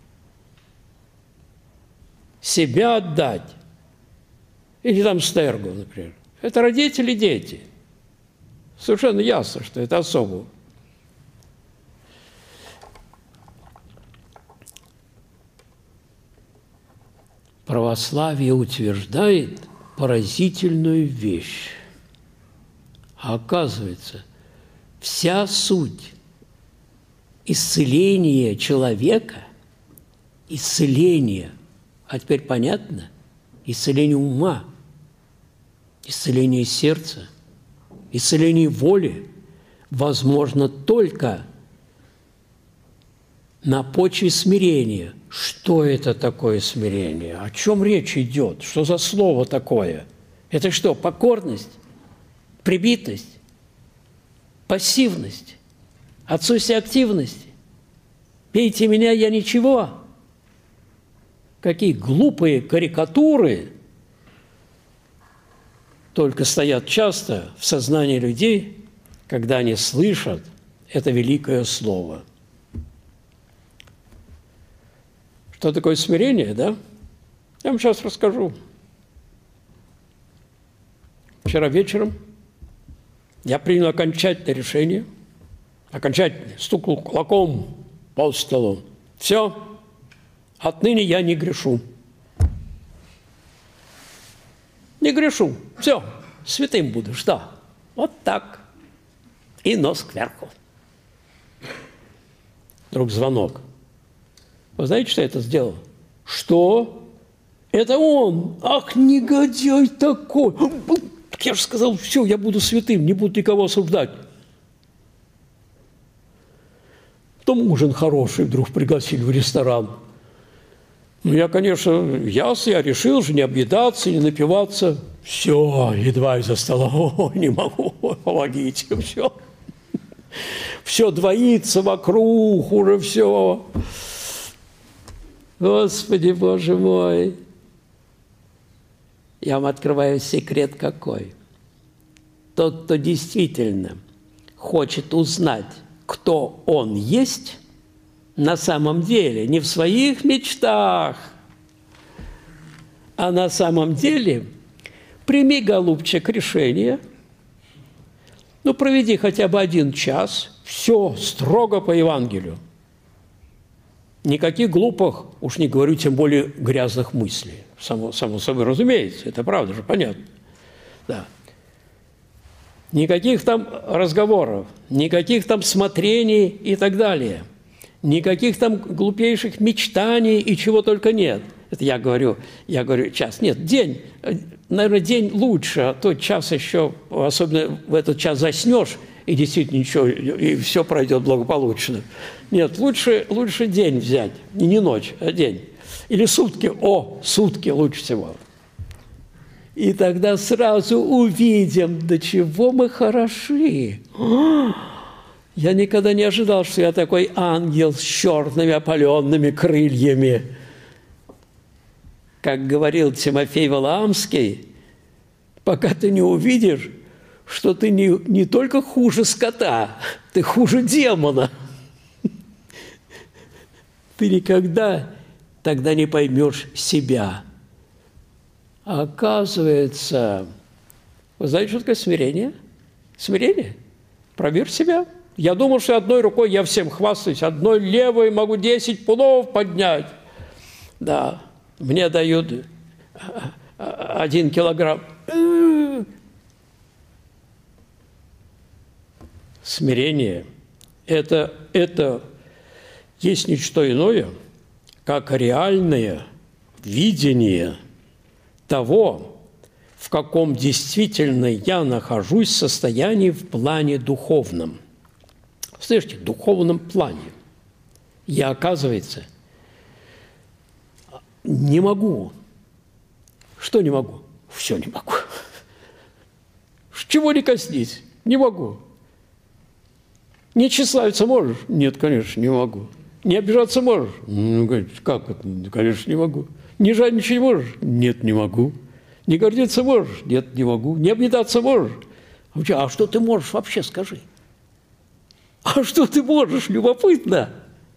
Себя отдать. Или там стерго, например. Это родители, дети. Совершенно ясно, что это особо. Православие утверждает поразительную вещь. А оказывается, вся суть исцеления человека, исцеление, а теперь понятно, исцеление ума, исцеление сердца, исцеление воли возможно только на почве смирения. Что это такое смирение? О чем речь идет? Что за слово такое? Это что, покорность? Прибитость? Пассивность? Отсутствие активности? Пейте меня, я ничего. Какие глупые карикатуры только стоят часто в сознании людей, когда они слышат это великое слово. Что такое смирение, да? Я вам сейчас расскажу. Вчера вечером я принял окончательное решение, окончательно стукнул кулаком по столу. Все, отныне я не грешу. Не грешу. Все, святым буду. Что? Вот так. И нос кверху. Вдруг звонок. Вы знаете, что я это сделал? Что? Это он! Ах, негодяй такой! Я же сказал, все, я буду святым, не буду никого осуждать. Потом ужин хороший вдруг пригласили в ресторан. Ну, я, конечно, я решил же не объедаться, не напиваться. Все, едва из-за стола. О, не могу, помогите, все. Все двоится вокруг, уже все. Господи, Боже мой! Я вам открываю секрет какой. Тот, кто действительно хочет узнать, кто он есть, на самом деле, не в своих мечтах, а на самом деле, прими, голубчик, решение, ну, проведи хотя бы 1 час, все строго по Евангелию. Никаких глупых, уж не говорю, тем более грязных мыслей. Само собой разумеется, это правда же, понятно. Да. Никаких там разговоров, никаких там смотрений и так далее. Никаких там глупейших мечтаний и чего только нет. Это я говорю, час, нет, день. наверное, день лучше, а то час еще, особенно в этот час заснешь, и действительно ничего, и все пройдет благополучно. Нет, лучше день взять, не ночь, а день. Или сутки, сутки лучше всего. И тогда сразу увидим, до чего мы хороши. Я никогда не ожидал, что я такой ангел с черными опаленными крыльями. Как говорил Тимофей Валаамский, пока ты не увидишь, что ты не только хуже скота, ты хуже демона. Ты никогда тогда не поймешь себя. А оказывается, вы знаете, что такое смирение? Смирение? Проверь себя. Я думал, что одной рукой я всем хвастаюсь, одной левой могу 10 пудов поднять. Да, мне дают 1 килограмм. Смирение – это есть не что иное, как реальное видение того, в каком действительно я нахожусь в состоянии в плане духовном. Слышите, в духовном плане. Я, оказывается, не могу. Что не могу? Все не могу. Чего не коснись? Не могу. Не тщеславиться можешь? Нет, конечно, не могу. Не обижаться можешь? Ну, как это? Конечно, не могу. Не жадничать можешь? Нет, не могу. Не гордиться можешь? Нет, не могу. Не объедаться можешь? А что ты можешь вообще, скажи? А что ты можешь? Любопытно.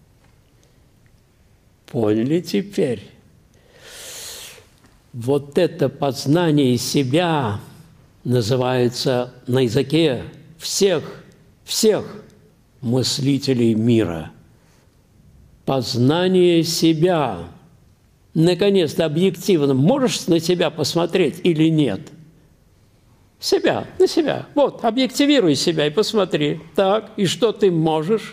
Поняли теперь? Вот это познание себя называется на языке всех мыслителей мира. Познание себя. Наконец-то объективно можешь на себя посмотреть или нет? Себя, на себя. Вот, объективируй себя и посмотри. Так, и что ты можешь?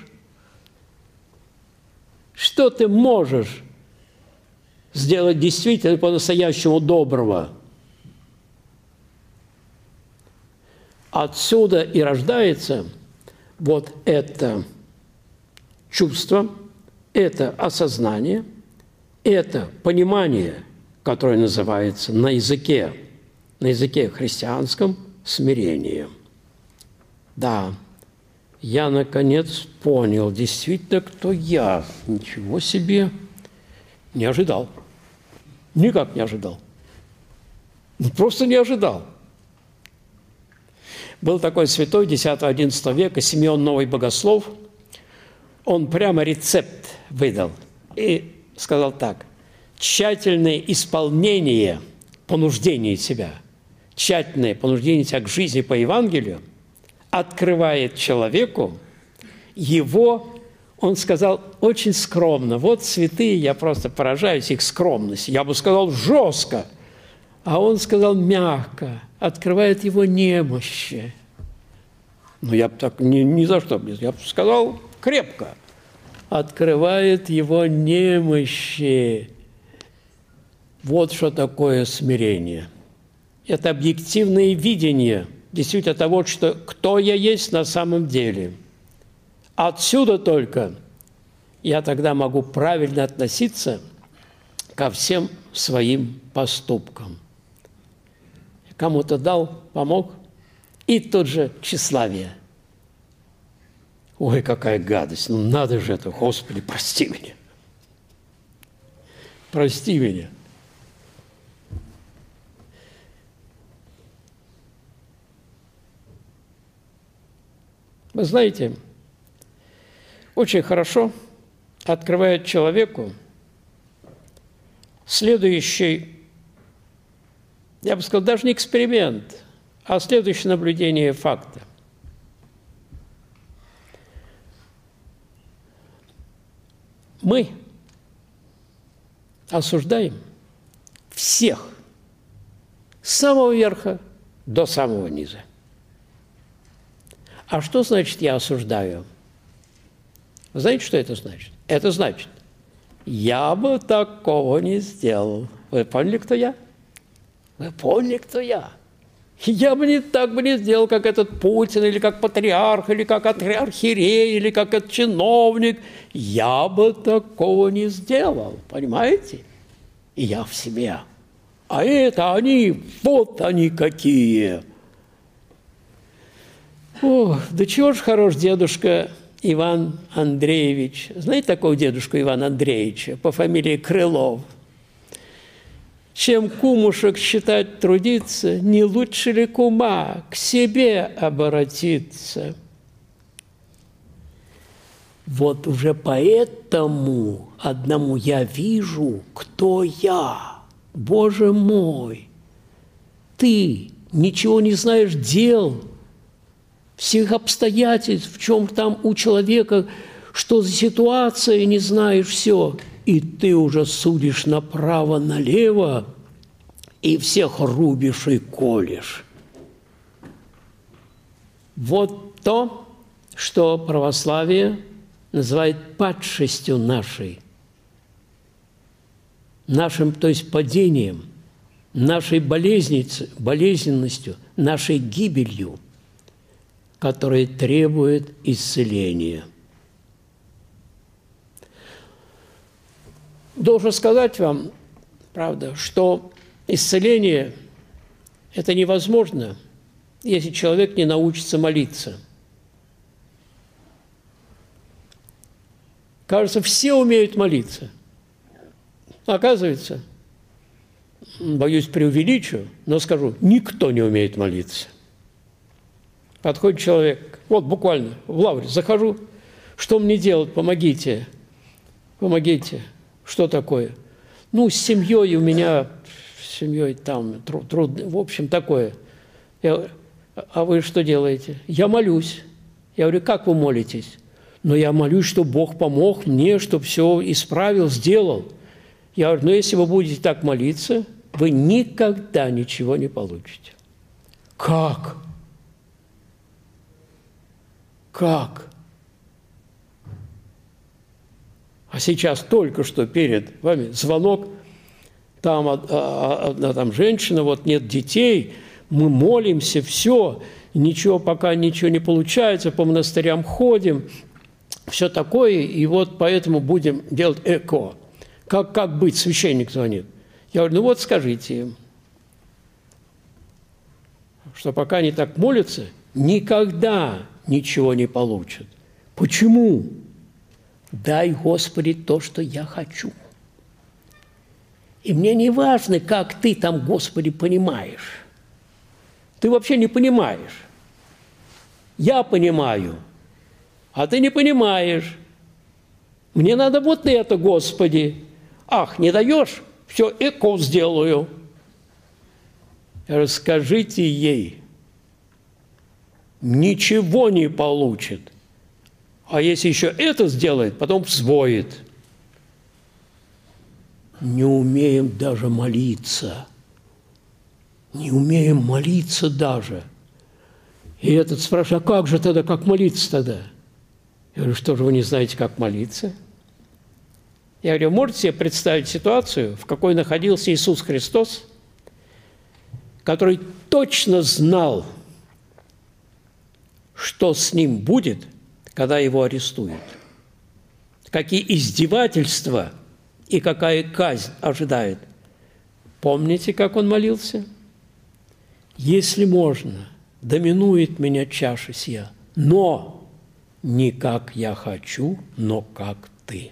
Что ты можешь сделать действительно по-настоящему доброго? Отсюда и рождается вот это чувство, это осознание, это понимание, которое называется на языке христианском смирение. Да, я, наконец, понял действительно, кто я. Ничего себе, не ожидал. Никак не ожидал. Просто не ожидал. Был такой святой X-XI века Симеон Новый Богослов. Он прямо рецепт выдал и сказал так: тщательное исполнение понуждения себя, тщательное понуждение себя к жизни по Евангелию открывает человеку его, он сказал очень скромно. Вот святые, я просто поражаюсь их скромности. Я бы сказал жестко, а он сказал мягко, открывает его немощи. Ну, я бы так ни за что, я бы сказал крепко. Открывает его немощи. Вот что такое смирение. Это объективное видение действительно того, что кто я есть на самом деле. Отсюда только я тогда могу правильно относиться ко всем своим поступкам. Кому-то дал, помог, и тут же тщеславие. Ой, какая гадость, ну надо же это, Господи, прости меня. Прости меня. Вы знаете, очень хорошо открывает человеку следующий, я бы сказал, даже не эксперимент, а следующее наблюдение факта. Мы осуждаем всех с самого верха до самого низа. А что значит «я осуждаю»? Вы знаете, что это значит? Это значит, я бы такого не сделал. Вы поняли, кто я? Вы поняли, кто я? Я бы не сделал, как этот Путин, или как патриарх, или как архиерей, или как этот чиновник. Я бы такого не сделал, понимаете? И я в себе. А это они, вот они какие. О, да чего ж хорош дедушка Иван Андреевич. Знаете такого дедушку Ивана Андреевича по фамилии Крылов? Чем кумушек считать трудиться, не лучше ли кума к себе обратиться? Вот уже поэтому одному я вижу, кто я. Боже мой, ты ничего не знаешь дел, всех обстоятельств, в чем там у человека, что за ситуация, не знаешь все. И ты уже судишь направо-налево, и всех рубишь и колешь. Вот то, что православие называет падшестью нашей, нашим, то есть падением, нашей болезненностью, нашей гибелью, которая требует исцеления. Должен сказать вам, правда, что исцеление – это невозможно, если человек не научится молиться. Кажется, все умеют молиться. Оказывается, боюсь, преувеличу, но скажу, никто не умеет молиться. Подходит человек, вот буквально в лавре захожу, что мне делать, помогите, помогите. Что такое? Ну, с семьей у меня, с семьей там трудно, в общем, такое. А вы что делаете? Я молюсь. Я говорю, как вы молитесь? Но я молюсь, чтобы Бог помог мне, чтобы все исправил, сделал. Я говорю, ну, если вы будете так молиться, вы никогда ничего не получите. Как? Как? А сейчас только что перед вами звонок, там одна там женщина, вот нет детей, мы молимся, все, ничего, пока ничего не получается, по монастырям ходим, все такое, и вот поэтому будем делать ЭКО. Как быть? Священник звонит. Я говорю, ну вот скажите им, что пока они так молятся, никогда ничего не получат. Почему? Дай, Господи, то, что я хочу. И мне не важно, как ты там, Господи, понимаешь. Ты вообще не понимаешь. Я понимаю, а ты не понимаешь. Мне надо вот это, Господи. Ах, не даешь? Все, ЭКО сделаю. Расскажите ей. Ничего не получит. А если еще это сделает, потом взвоит. Не умеем даже молиться. Не умеем молиться даже. И этот спрашивает, а как же тогда, как молиться тогда? Я говорю, что же вы не знаете, как молиться? Я говорю, можете себе представить ситуацию, в какой находился Иисус Христос, который точно знал, что с ним будет, когда его арестуют, какие издевательства и какая казнь ожидает. Помните, как он молился? «Если можно, доминует меня чаша сия, но не как я хочу, но как ты».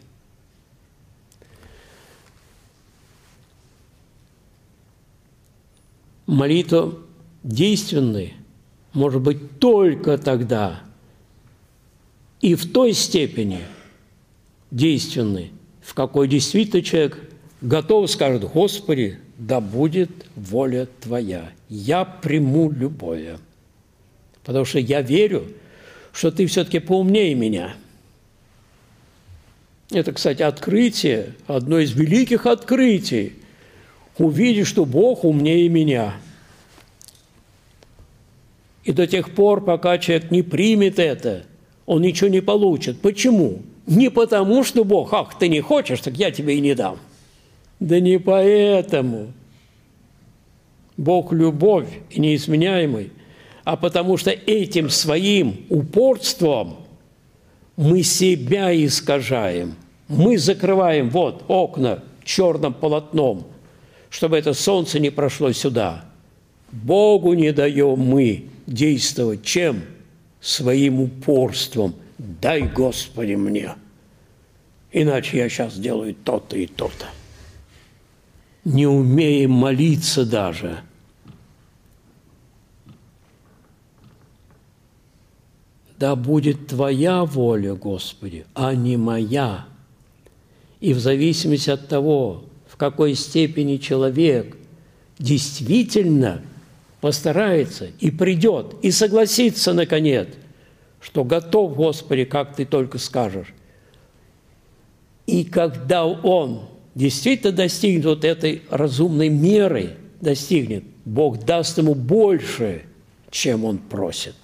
Молитва действенной может быть только тогда и в той степени действенной, в какой действительно человек готов скажет, Господи, да будет воля Твоя, я приму любое, потому что я верю, что Ты все-таки поумнее меня. Это, кстати, открытие, одно из великих открытий, увидеть, что Бог умнее меня. И до тех пор, пока человек не примет это, он ничего не получит. Почему? Не потому, что Бог, ах, ты не хочешь, так я тебе и не дам. Да не поэтому. Бог – любовь и неизменяемый, а потому что этим своим упорством мы себя искажаем. Мы закрываем вот окна черным полотном, чтобы это солнце не прошло сюда. Богу не даем мы действовать чем? Своим упорством. Дай, Господи, мне. Иначе я сейчас делаю то-то и то-то. Не умеем молиться даже. Да будет Твоя воля, Господи, а не моя. И в зависимости от того, в какой степени человек действительно постарается и придет, и согласится, наконец, что готов, Господи, как Ты только скажешь. И когда он действительно достигнет вот этой разумной меры, достигнет, Бог даст ему больше, чем он просит.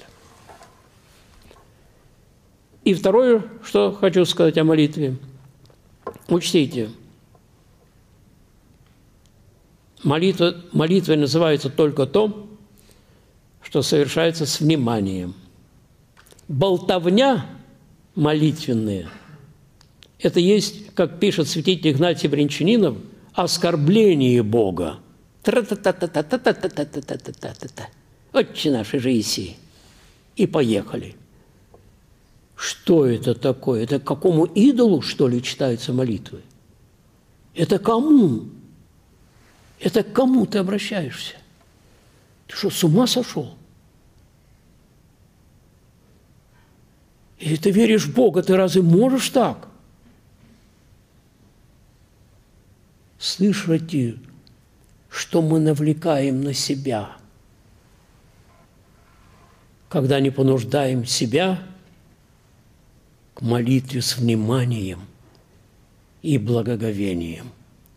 И второе, что хочу сказать о молитве. Учтите, молитвой называется только то, что совершается с вниманием. Болтовня молитвенная – это есть, как пишет святитель Игнатий Брянчанинов, оскорбление Бога. Тра-та-та-та-та-та-та-та-та-та-та-та. Отче наш, иже еси. И поехали. Что это такое? Это к какому идолу, что ли, читаются молитвы? Это кому? Это к кому ты обращаешься? Ты что, с ума сошел? Или ты веришь в Бога, ты разве можешь так? Слышите, что мы навлекаем на себя, когда не понуждаем себя к молитве с вниманием и благоговением.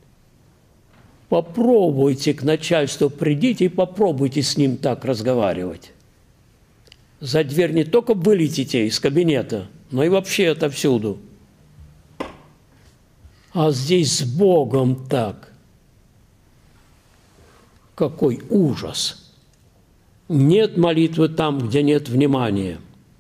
Попробуйте к начальству придите и попробуйте с ним так разговаривать. За дверь не только вылетите из кабинета, но и вообще отовсюду. А здесь с Богом так. Какой ужас! Нет молитвы там, где нет внимания.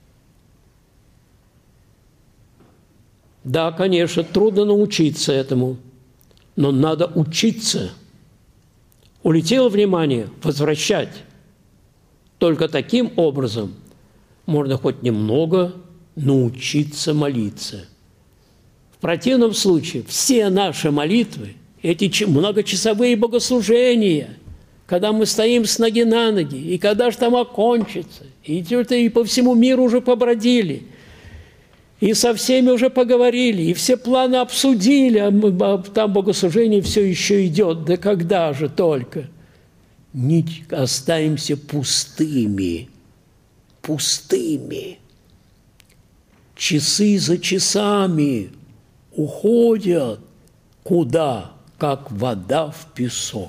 Да, конечно, трудно научиться этому, но надо учиться. Улетело внимание, возвращать. Только таким образом можно хоть немного научиться молиться. В противном случае все наши молитвы, эти многочасовые богослужения, когда мы стоим с ноги на ноги, и когда же там окончится, и по всему миру уже побродили, и со всеми уже поговорили, и все планы обсудили, а там богослужение все еще идет, да когда же только? Останемся пустыми, пустыми. Часы за часами уходят куда? Как вода в песок,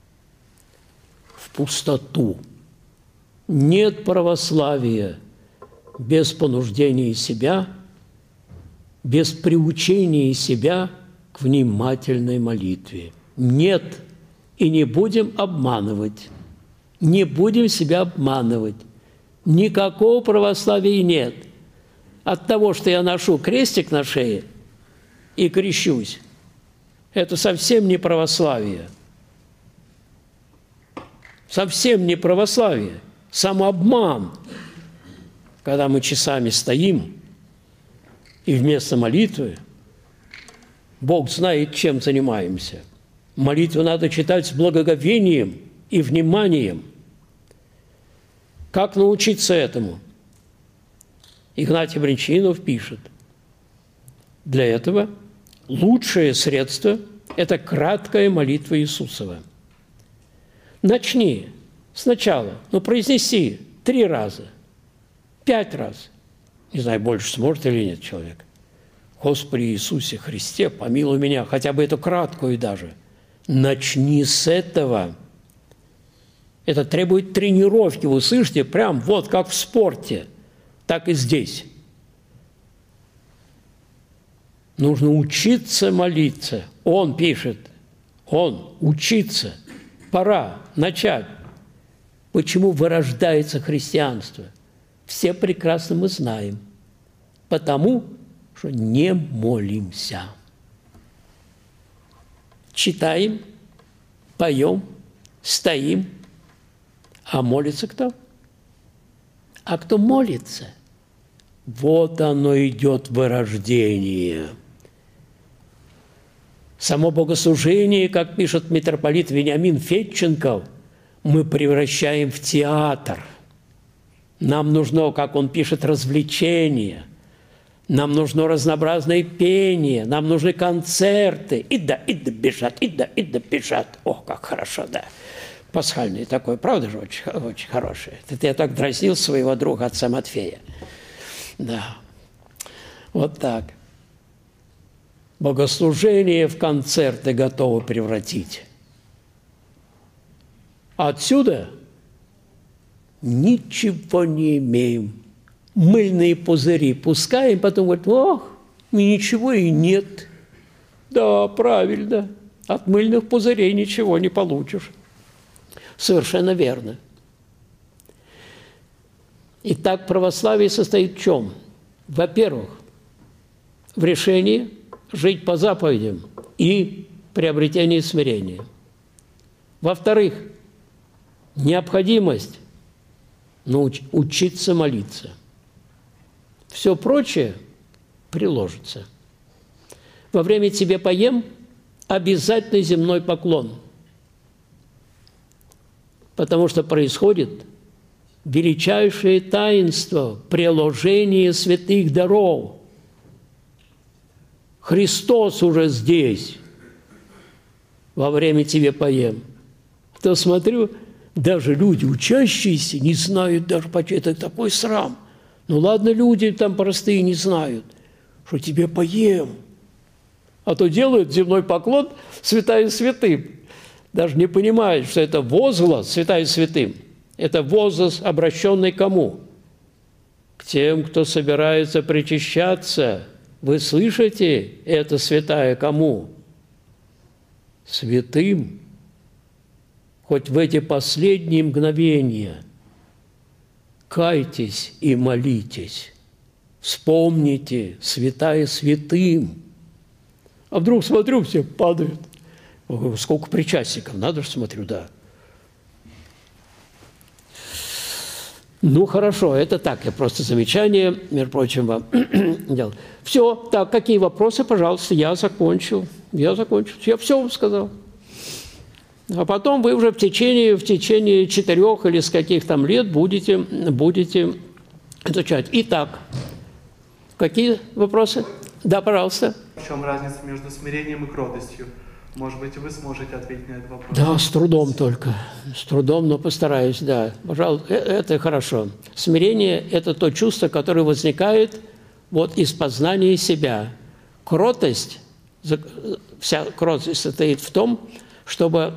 в пустоту. Нет православия без понуждения себя, без приучения себя к внимательной молитве. Нет, и не будем обманывать. Не будем себя обманывать. Никакого православия нет. От того, что я ношу крестик на шее и крещусь, это совсем не православие. Совсем не православие. Самообман. Когда мы часами стоим, и вместо молитвы Бог знает, чем занимаемся. Молитву надо читать с благоговением и вниманием. Как научиться этому? Игнатий Брянчанинов пишет: для этого лучшее средство – это краткая молитва Иисусова. Начни сначала, произнеси 3 раза, 5 раз. Не знаю, больше сможет или нет человек. Господи Иисусе Христе, помилуй меня, хотя бы эту краткую даже. Начни с этого. Это требует тренировки, вы слышите, прям вот как в спорте, так и здесь. Нужно учиться молиться. Он пишет, учиться. пора начать. Почему вырождается христианство? Все прекрасно мы знаем. Потому что не молимся. Читаем, поем, стоим. А молится кто? А кто молится? Вот оно идет вырождение. Само богослужение, как пишет митрополит Вениамин Федченков, мы превращаем в театр. Нам нужно, как он пишет, развлечение. Нам нужно разнообразное пение, нам нужны концерты. И да бежат, и да бежат. О, как хорошо, да. Пасхальный такой, правда же, очень, очень хороший. Это я так дразнил своего друга отца Матфея. Да, вот так. Богослужение в концерты готовы превратить. Отсюда ничего не имеем. Мыльные пузыри пускаем, потом говорят, ох, ничего и нет. Да, правильно, от мыльных пузырей ничего не получишь. Совершенно верно. Итак, православие состоит в чем? Во-первых, в решении жить по заповедям и приобретении смирения. Во-вторых, необходимость учиться молиться. Все прочее приложится. Во время «тебе поем» обязательно земной поклон, потому что происходит величайшее таинство приложения святых даров. Христос уже здесь, во время «тебе поем». То смотрю, даже люди, учащиеся, не знают даже, это такой срам. Ну ладно, люди там простые не знают, что тебе поем. А то делают земной поклон святая святым. Даже не понимают, что это возглас святая святым. Это возглас, обращенный кому? К тем, кто собирается причащаться. Вы слышите это святая кому? Святым. Хоть в эти последние мгновения кайтесь и молитесь. Вспомните, святая святым. А вдруг смотрю, все падают. Сколько причастников, надо же, смотрю, да. Ну, хорошо, это так, я просто замечание, между прочим, вам делал. Все, так, какие вопросы, пожалуйста, я закончил. Я все вам сказал. А потом вы уже в течение 4 или с каких там лет будете изучать. Итак, какие вопросы? Да, пожалуйста. В чем разница между смирением и кротостью? Может быть, вы сможете ответить на этот вопрос? Да, с трудом только. С трудом, но постараюсь, да. Пожалуйста, это хорошо. Смирение – это то чувство, которое возникает вот из познания себя. Кротость, вся кротость состоит в том, чтобы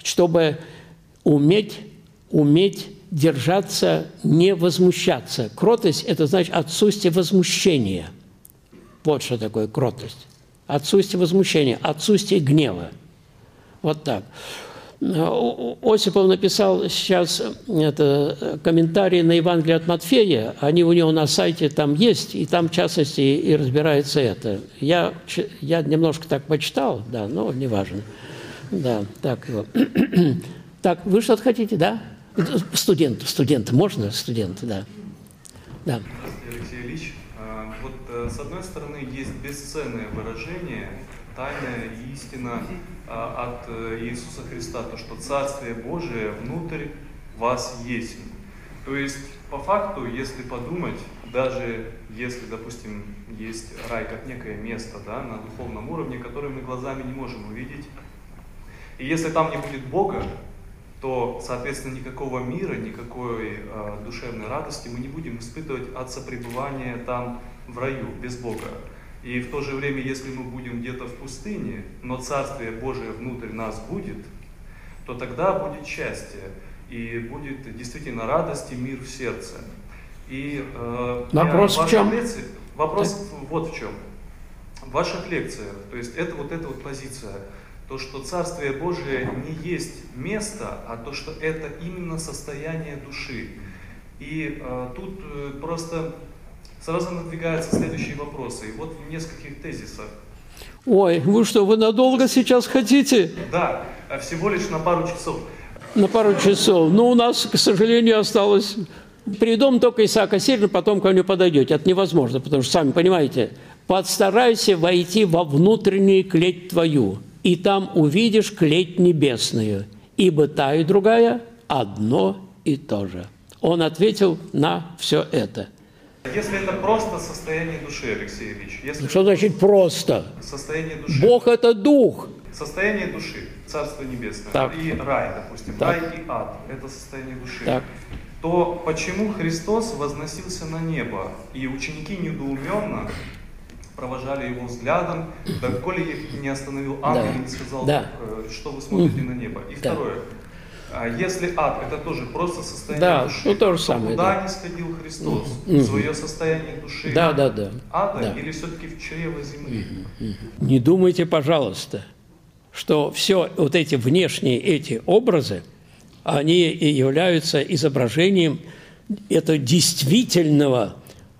уметь держаться, не возмущаться. Кротость – это значит отсутствие возмущения. Вот что такое кротость. Отсутствие возмущения, отсутствие гнева. Вот так. Осипов написал сейчас комментарии на Евангелие от Матфея. Они у него на сайте там есть, и там, в частности, и разбирается это. Я немножко так почитал, да, но неважно. Да, так его. Так, вы что-то хотите, да? Студенты, можно студенты, да. Да. Здравствуйте, Алексей Ильич. Вот с одной стороны есть бесценное выражение, тайная истина от Иисуса Христа, то, что Царствие Божие внутрь вас есть. То есть, по факту, если подумать, даже если, допустим, есть рай как некое место, да, на духовном уровне, которое мы глазами не можем увидеть, и если там не будет Бога, то, соответственно, никакого мира, никакой душевной радости мы не будем испытывать от сопребывания там в раю, без Бога. И в то же время, если мы будем где-то в пустыне, но Царствие Божие внутрь нас будет, то тогда будет счастье, и будет действительно радость и мир в сердце. И вопрос в чем? Вопрос вот в чем. В ваших лекциях, то есть это вот позиция, то, что Царствие Божие не есть место, а то, что это именно состояние души. И тут просто сразу надвигаются следующие вопросы. И вот в нескольких тезисах. Ой, вы что, вы надолго сейчас хотите? Да, всего лишь на пару часов. На пару часов. Но у нас, к сожалению, осталось... Придом только Исаака Сирина, потом ко мне подойдете. Это невозможно, потому что, сами понимаете, постарайся войти во внутреннюю клеть твою, и там увидишь клеть небесную, ибо та и другая одно и то же. Он ответил на все это. Если это просто состояние души, Алексей Ильич. Если Что значит просто? Состояние души. Бог – это дух. Состояние души, Царство Небесное, Так. и рай, допустим. Так. Рай и ад – это состояние души. Так. То почему Христос возносился на небо, и ученики недоуменно провожали его взглядом, доколе их не остановил ангел и не сказал, что вы смотрите на небо. И второе, если ад – это тоже просто состояние души, ну то же самое. Куда не сходил Христос? В свое состояние души ада или все-таки в чрево земли? Не думайте, пожалуйста, что все вот эти внешние эти образы, они и являются изображением этого действительного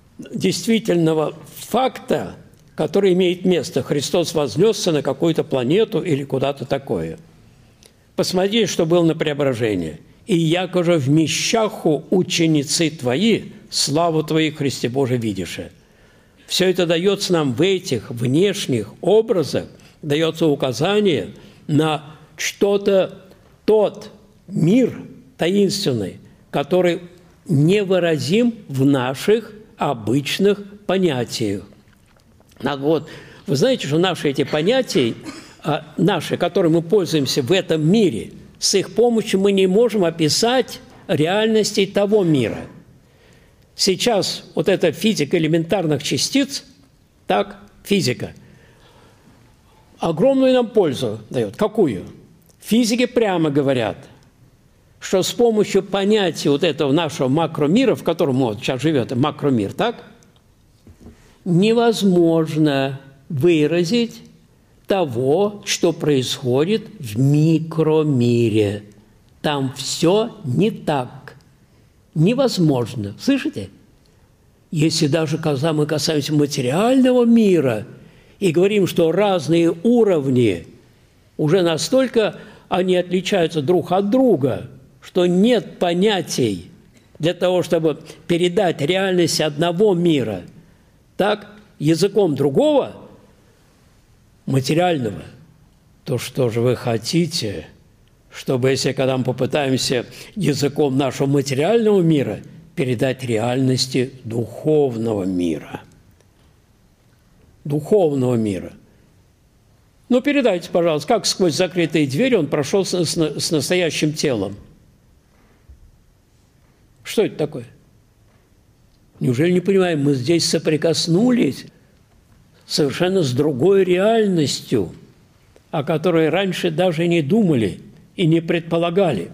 факта, который имеет место. Христос вознесся на какую-то планету или куда-то такое. Посмотрите, что было на преображении. «И яко же вмещаху ученицы твои, славу твою, Христе Боже, видише». Все это дается нам в этих внешних образах, дается указание на что-то, тот мир таинственный, который невыразим в наших обычных понятиях. Вот, вы знаете, что наши эти понятия, которыми мы пользуемся в этом мире, с их помощью мы не можем описать реальности того мира. Сейчас вот эта физика элементарных частиц, так, физика, огромную нам пользу дает. Какую? Физики прямо говорят, что с помощью понятия вот этого нашего макромира, в котором мы вот сейчас живем, макромир, так, невозможно выразить того, что происходит в микромире. Там все не так. Невозможно. Слышите? Если даже когда мы касаемся материального мира и говорим, что разные уровни уже настолько они отличаются друг от друга, что нет понятий для того, чтобы передать реальность одного мира, так, языком другого, материального, то что же вы хотите, чтобы, если когда мы попытаемся языком нашего материального мира передать реальности духовного мира? Духовного мира. Ну, передайте, пожалуйста, как сквозь закрытые двери он прошел с настоящим телом? Что это такое? Неужели не понимаем, мы здесь соприкоснулись совершенно с другой реальностью, о которой раньше даже не думали и не предполагали.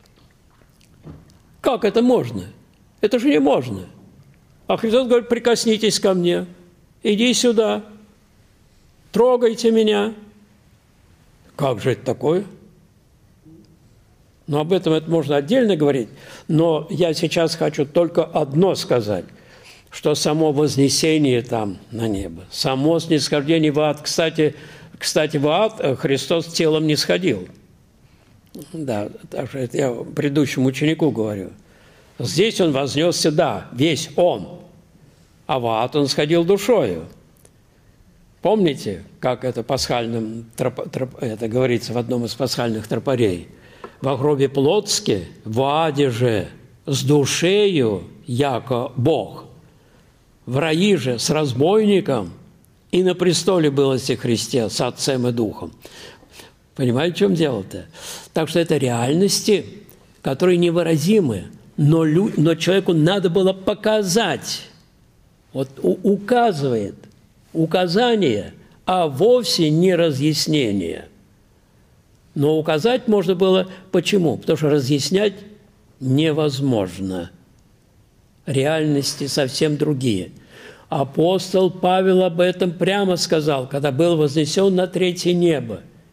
Как это можно? Это же не можно. А Христос говорит, прикоснитесь ко мне, иди сюда, трогайте меня. Как же это такое? Но об этом это можно отдельно говорить. Но я сейчас хочу только одно сказать, что само вознесение там на небо, само снисхождение в ад. Кстати, в ад Христос телом не сходил. Да, так что это я предыдущему ученику говорю. Здесь он вознесся, да, весь он, а в ад он сходил душою. Помните, как это пасхальным, это говорится в одном из пасхальных тропарей? Во гробе плотске, в аде же, с душею, яко Бог, в раи же с разбойником, и на престоле былости Христе с Отцем и Духом. Понимаете, в чем дело-то? Так что это реальности, которые невыразимы, но человеку надо было показать. Вот указывает, указание, а вовсе не разъяснение. Но указать можно было почему? Потому что разъяснять невозможно. Реальности совсем другие. Апостол Павел об этом прямо сказал, когда был вознесен на третье небо.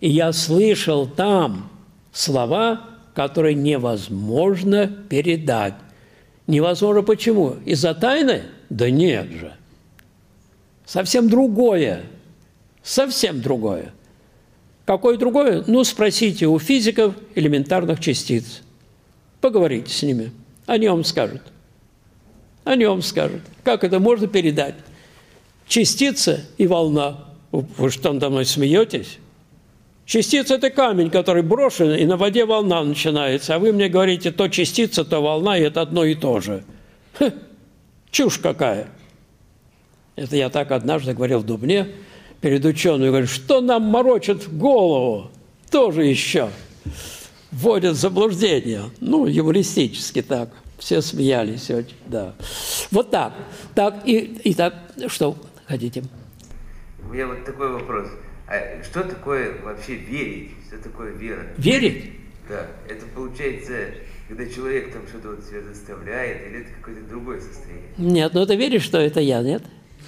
И я слышал там слова, которые невозможно передать. Невозможно почему? Из-за тайны? Да нет же. Совсем другое. Совсем другое. Какое другое? Ну, спросите у физиков элементарных частиц. Поговорите с ними. Они вам скажут. Они вам скажут. Как это можно передать? Частица и волна. Вы что, надо мной смеетесь? Частица – это камень, который брошен, и на воде волна начинается. А вы мне говорите, то частица, то волна, и это одно и то же. Чушь какая. Это я так однажды говорил в Дубне перед учеными. Говорю, что нам морочат голову? Тоже еще. Вводят в заблуждение. Ну, юмористически так. Все смеялись очень, да. Вот так. Так, и так, что хотите? У меня вот такой вопрос. А что такое вообще верить? Что такое вера? Верить? Да. Это получается, когда человек там что-то вот себя заставляет, или это какое-то другое состояние? Нет, ну ты веришь, что это я, нет?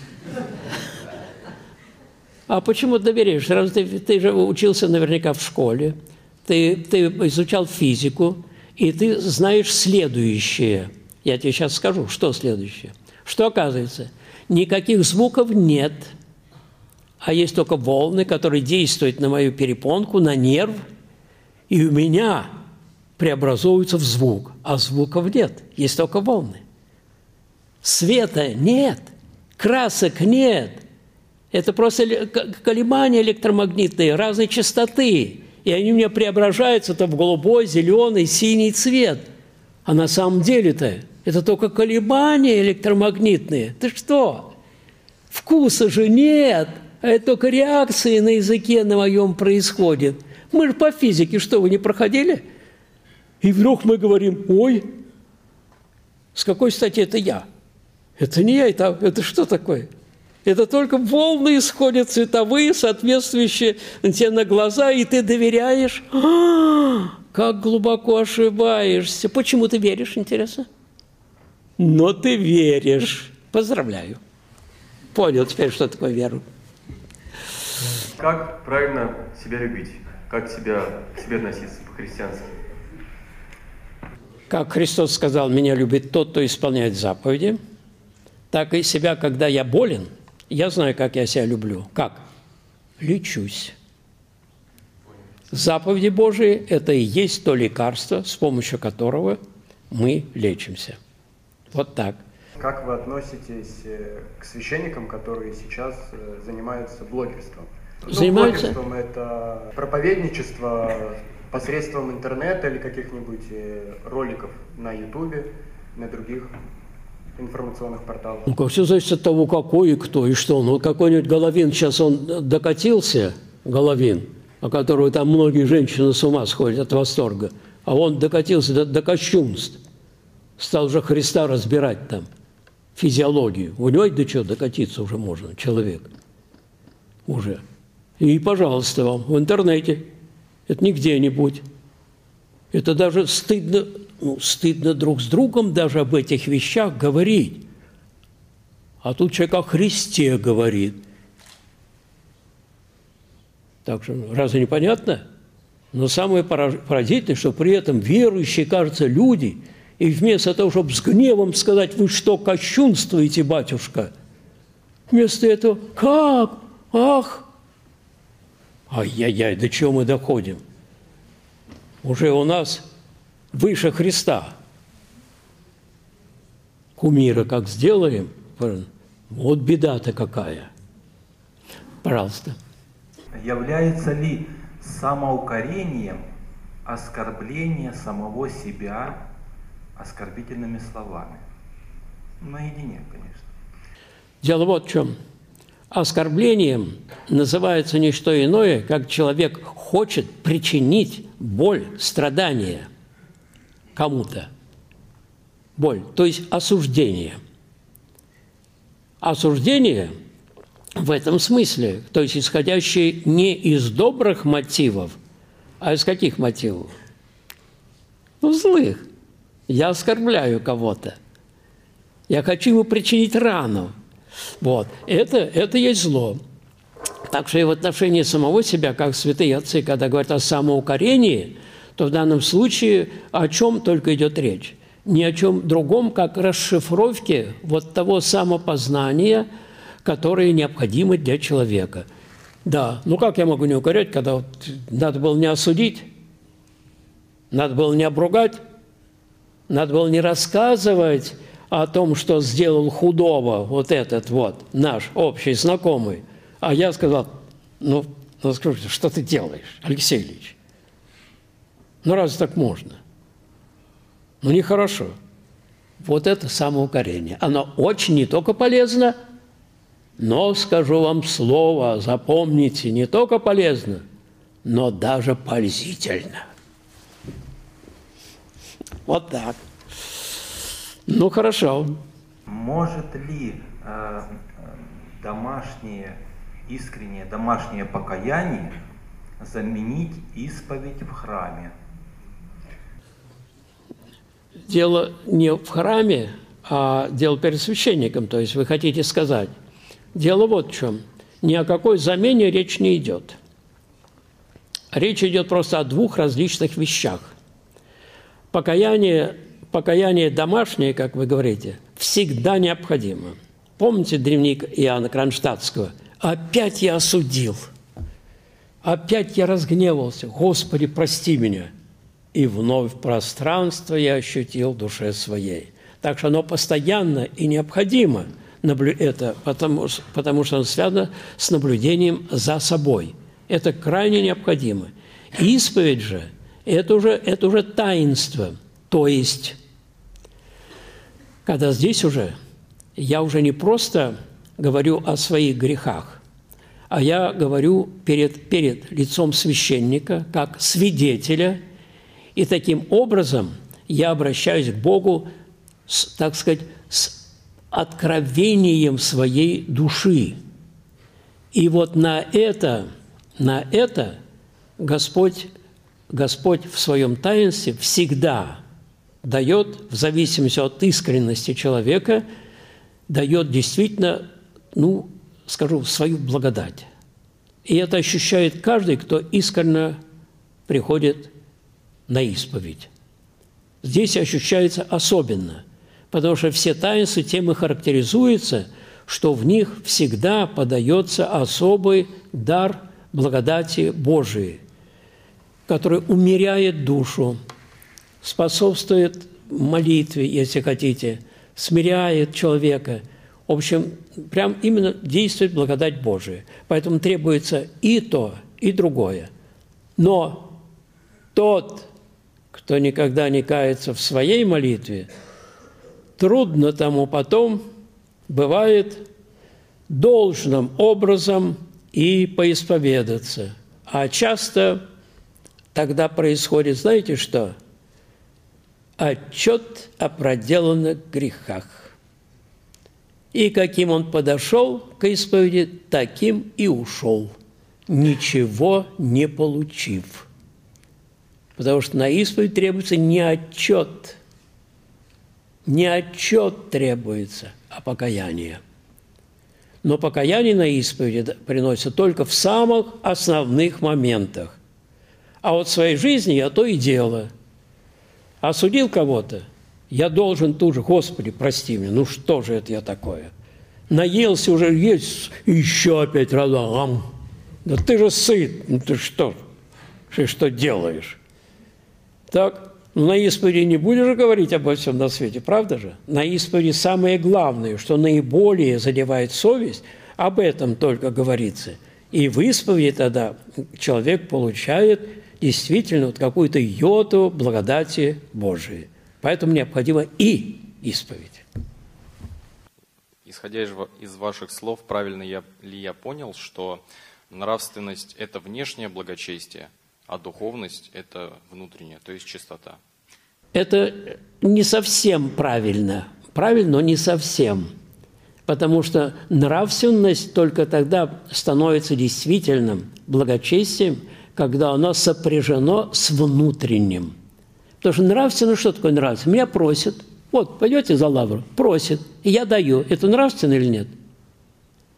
А почему ты веришь? Раз ты же учился наверняка в школе, ты изучал физику, и ты знаешь следующее. Я тебе сейчас скажу, что следующее. Что оказывается? Никаких звуков нет, а есть только волны, которые действуют на мою перепонку, на нерв, и у меня преобразуются в звук, а звуков нет, есть только волны. Света нет, красок нет. Это просто колебания электромагнитные, разной частоты, и они у меня преображаются то в голубой, зеленый, синий цвет. А на самом деле-то это только колебания электромагнитные. Ты что? Вкуса же нет, а это только реакции на языке на моем происходят. Мы же по физике, что, вы не проходили? И вдруг мы говорим, ой, с какой стати это я? Это не я, это что такое? Это только волны исходят цветовые, соответствующие тебе на глаза, и ты доверяешь. Как глубоко ошибаешься. Почему ты веришь, интересно? Но ты веришь. Поздравляю. Понял теперь, что такое вера. Как правильно себя любить? Как к себе относиться по-христиански? Как Христос сказал, меня любит тот, кто исполняет заповеди, так и себя, когда я болен, я знаю, как я себя люблю. Как? Лечусь. Заповеди Божии – это и есть то лекарство, с помощью которого мы лечимся. Вот так. Как вы относитесь к священникам, которые сейчас занимаются блогерством? Занимаются? Блогерством – это проповедничество посредством интернета или каких-нибудь роликов на Ютубе, на других информационных порталах. Ну, как все зависит от того, какой и кто, и что. Ну, какой-нибудь Головин, сейчас он докатился, Головин, о которого там многие женщины с ума сходят от восторга, а он докатился до кощунств. Стал же Христа разбирать там, физиологию. Вы понимаете, до чего докатиться уже можно, человек? Уже. И, пожалуйста, вам в интернете. Это не где-нибудь. Это даже стыдно, стыдно друг с другом даже об этих вещах говорить. А тут человек о Христе говорит. Так что, разве не понятно? Но самое поразительное, что при этом верующие, кажется, люди, и вместо того, чтобы с гневом сказать, вы что, кощунствуете, батюшка? Вместо этого, как? Ах! Ай-яй-яй, до чего мы доходим? Уже у нас выше Христа. Кумира как сделаем, вот беда-то какая. Пожалуйста. Является ли самоукорением оскорбление самого себя оскорбительными словами? Наедине, конечно. Дело вот в чем. Оскорблением называется не что иное, как человек хочет причинить боль, страдания кому-то. Боль, то есть осуждение. Осуждение в этом смысле, то есть исходящее не из добрых мотивов, а из каких мотивов? Ну, злых. Я оскорбляю кого-то. Я хочу ему причинить рану. Вот. Это есть зло. Так что и в отношении самого себя, как святые отцы, когда говорят о самоукорении, то в данном случае о чем только идет речь? Ни о чем другом, как расшифровке вот того самопознания, которое необходимо для человека. Да, ну как я могу не укорять, когда вот надо было не осудить, надо было не обругать, надо было не рассказывать о том, что сделал худого вот этот вот наш общий знакомый. А я сказал, ну скажите, что ты делаешь, Алексей Ильич? Ну разве так можно? Ну нехорошо. Вот это самоукорение. Оно очень не только полезно, но, скажу вам слово, запомните, не только полезно, но даже пользительно. Вот так. Ну, хорошо. Может ли искреннее домашнее покаяние заменить исповедь в храме? Дело не в храме, а дело перед священником. То есть вы хотите сказать, дело вот в чем. Ни о какой замене речь не идет. Речь идет просто о двух различных вещах. Покаяние домашнее, как вы говорите, всегда необходимо. Помните дневник Иоанна Кронштадтского? «Опять я осудил, опять я разгневался, Господи, прости меня». И вновь пространство я ощутил в душе своей. Так что оно постоянно и необходимо, это, потому что оно связано с наблюдением за собой. Это крайне необходимо. Исповедь же – это уже таинство. То есть, когда здесь я уже не просто говорю о своих грехах, а я говорю перед лицом священника, как свидетеля, и таким образом я обращаюсь к Богу, так сказать, с откровением своей души. И вот на это Господь в своем таинстве всегда дает, в зависимости от искренности человека, дает действительно, свою благодать. И это ощущает каждый, кто искренне приходит на исповедь. Здесь ощущается особенно, потому что все таинства тем и характеризуются, что в них всегда подается особый дар благодати Божией, который умеряет душу, способствует молитве, если хотите, смиряет человека. В общем, прям именно действует благодать Божия. Поэтому требуется и то, и другое. Но тот, кто никогда не кается в своей молитве, трудно тому потом бывает должным образом и поисповедаться. А часто тогда происходит, знаете что? Отчет о проделанных грехах. И каким он подошел к исповеди, таким и ушел, ничего не получив. Потому что на исповедь требуется не отчет требуется, а покаяние. Но покаяние на исповеди приносится только в самых основных моментах. А вот в своей жизни я то и дело. Осудил кого-то, я должен тут же, Господи, прости меня, ну что же это я такое? Наелся уже, есть, еще опять разом. Да ты же сыт, ну ты что делаешь? Так, на исповеди не будешь же говорить обо всем на свете, правда же? На исповеди самое главное, что наиболее задевает совесть, об этом только говорится. И в исповеди тогда человек получает действительно вот какую-то йоту благодати Божией. Поэтому необходима и исповедь. Исходя из ваших слов, правильно ли я понял, что нравственность – это внешнее благочестие, а духовность – это внутреннее, то есть чистота? Это не совсем правильно. Правильно, но не совсем. Потому что нравственность только тогда становится действительным благочестием, когда оно сопряжено с внутренним. Потому что нравственно, что такое нравственно? Меня просят, вот, пойдете за лавру, просят, и я даю. Это нравственно или нет?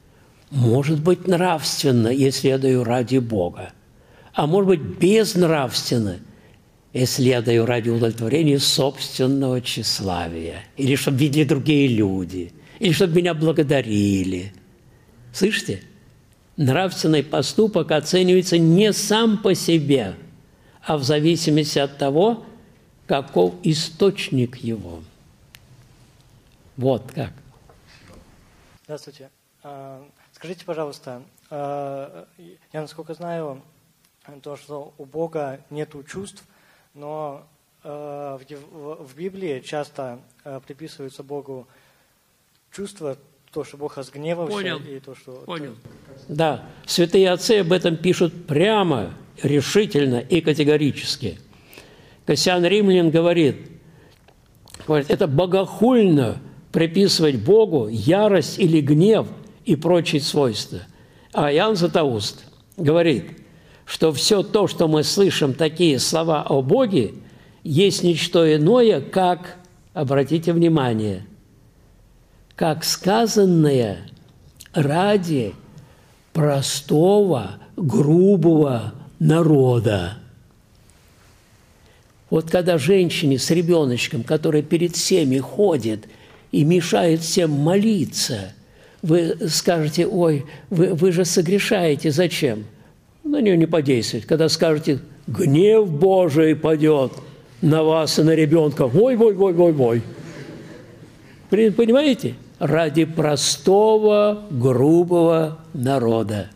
может быть нравственно, если я даю ради Бога, а может быть безнравственно, если я даю ради удовлетворения собственного тщеславия, или чтобы видели другие люди, или чтобы меня благодарили. Слышите? Нравственный поступок оценивается не сам по себе, а в зависимости от того, каков источник его. Вот как. Здравствуйте. Скажите, пожалуйста, я, насколько знаю, то, что у Бога нет чувств, но в Библии часто приписываются Богу чувства, то, что Бог разгневался. Понял. И то, что... Понял. Да, святые отцы об этом пишут прямо, решительно и категорически. Кассиан Римлян говорит, это богохульно приписывать Богу ярость или гнев и прочие свойства. А Иоанн Златоуст говорит, что все то, что мы слышим, такие слова о Боге, есть ничто иное, как, обратите внимание, как сказанное ради простого, грубого народа. Вот когда женщине с ребеночком, который перед всеми ходит и мешает всем молиться, вы скажете, ой, вы же согрешаете, зачем? На нее не подействует. Когда скажете, гнев Божий падет на вас и на ребенка, ой. Понимаете? Ради простого, грубого народа.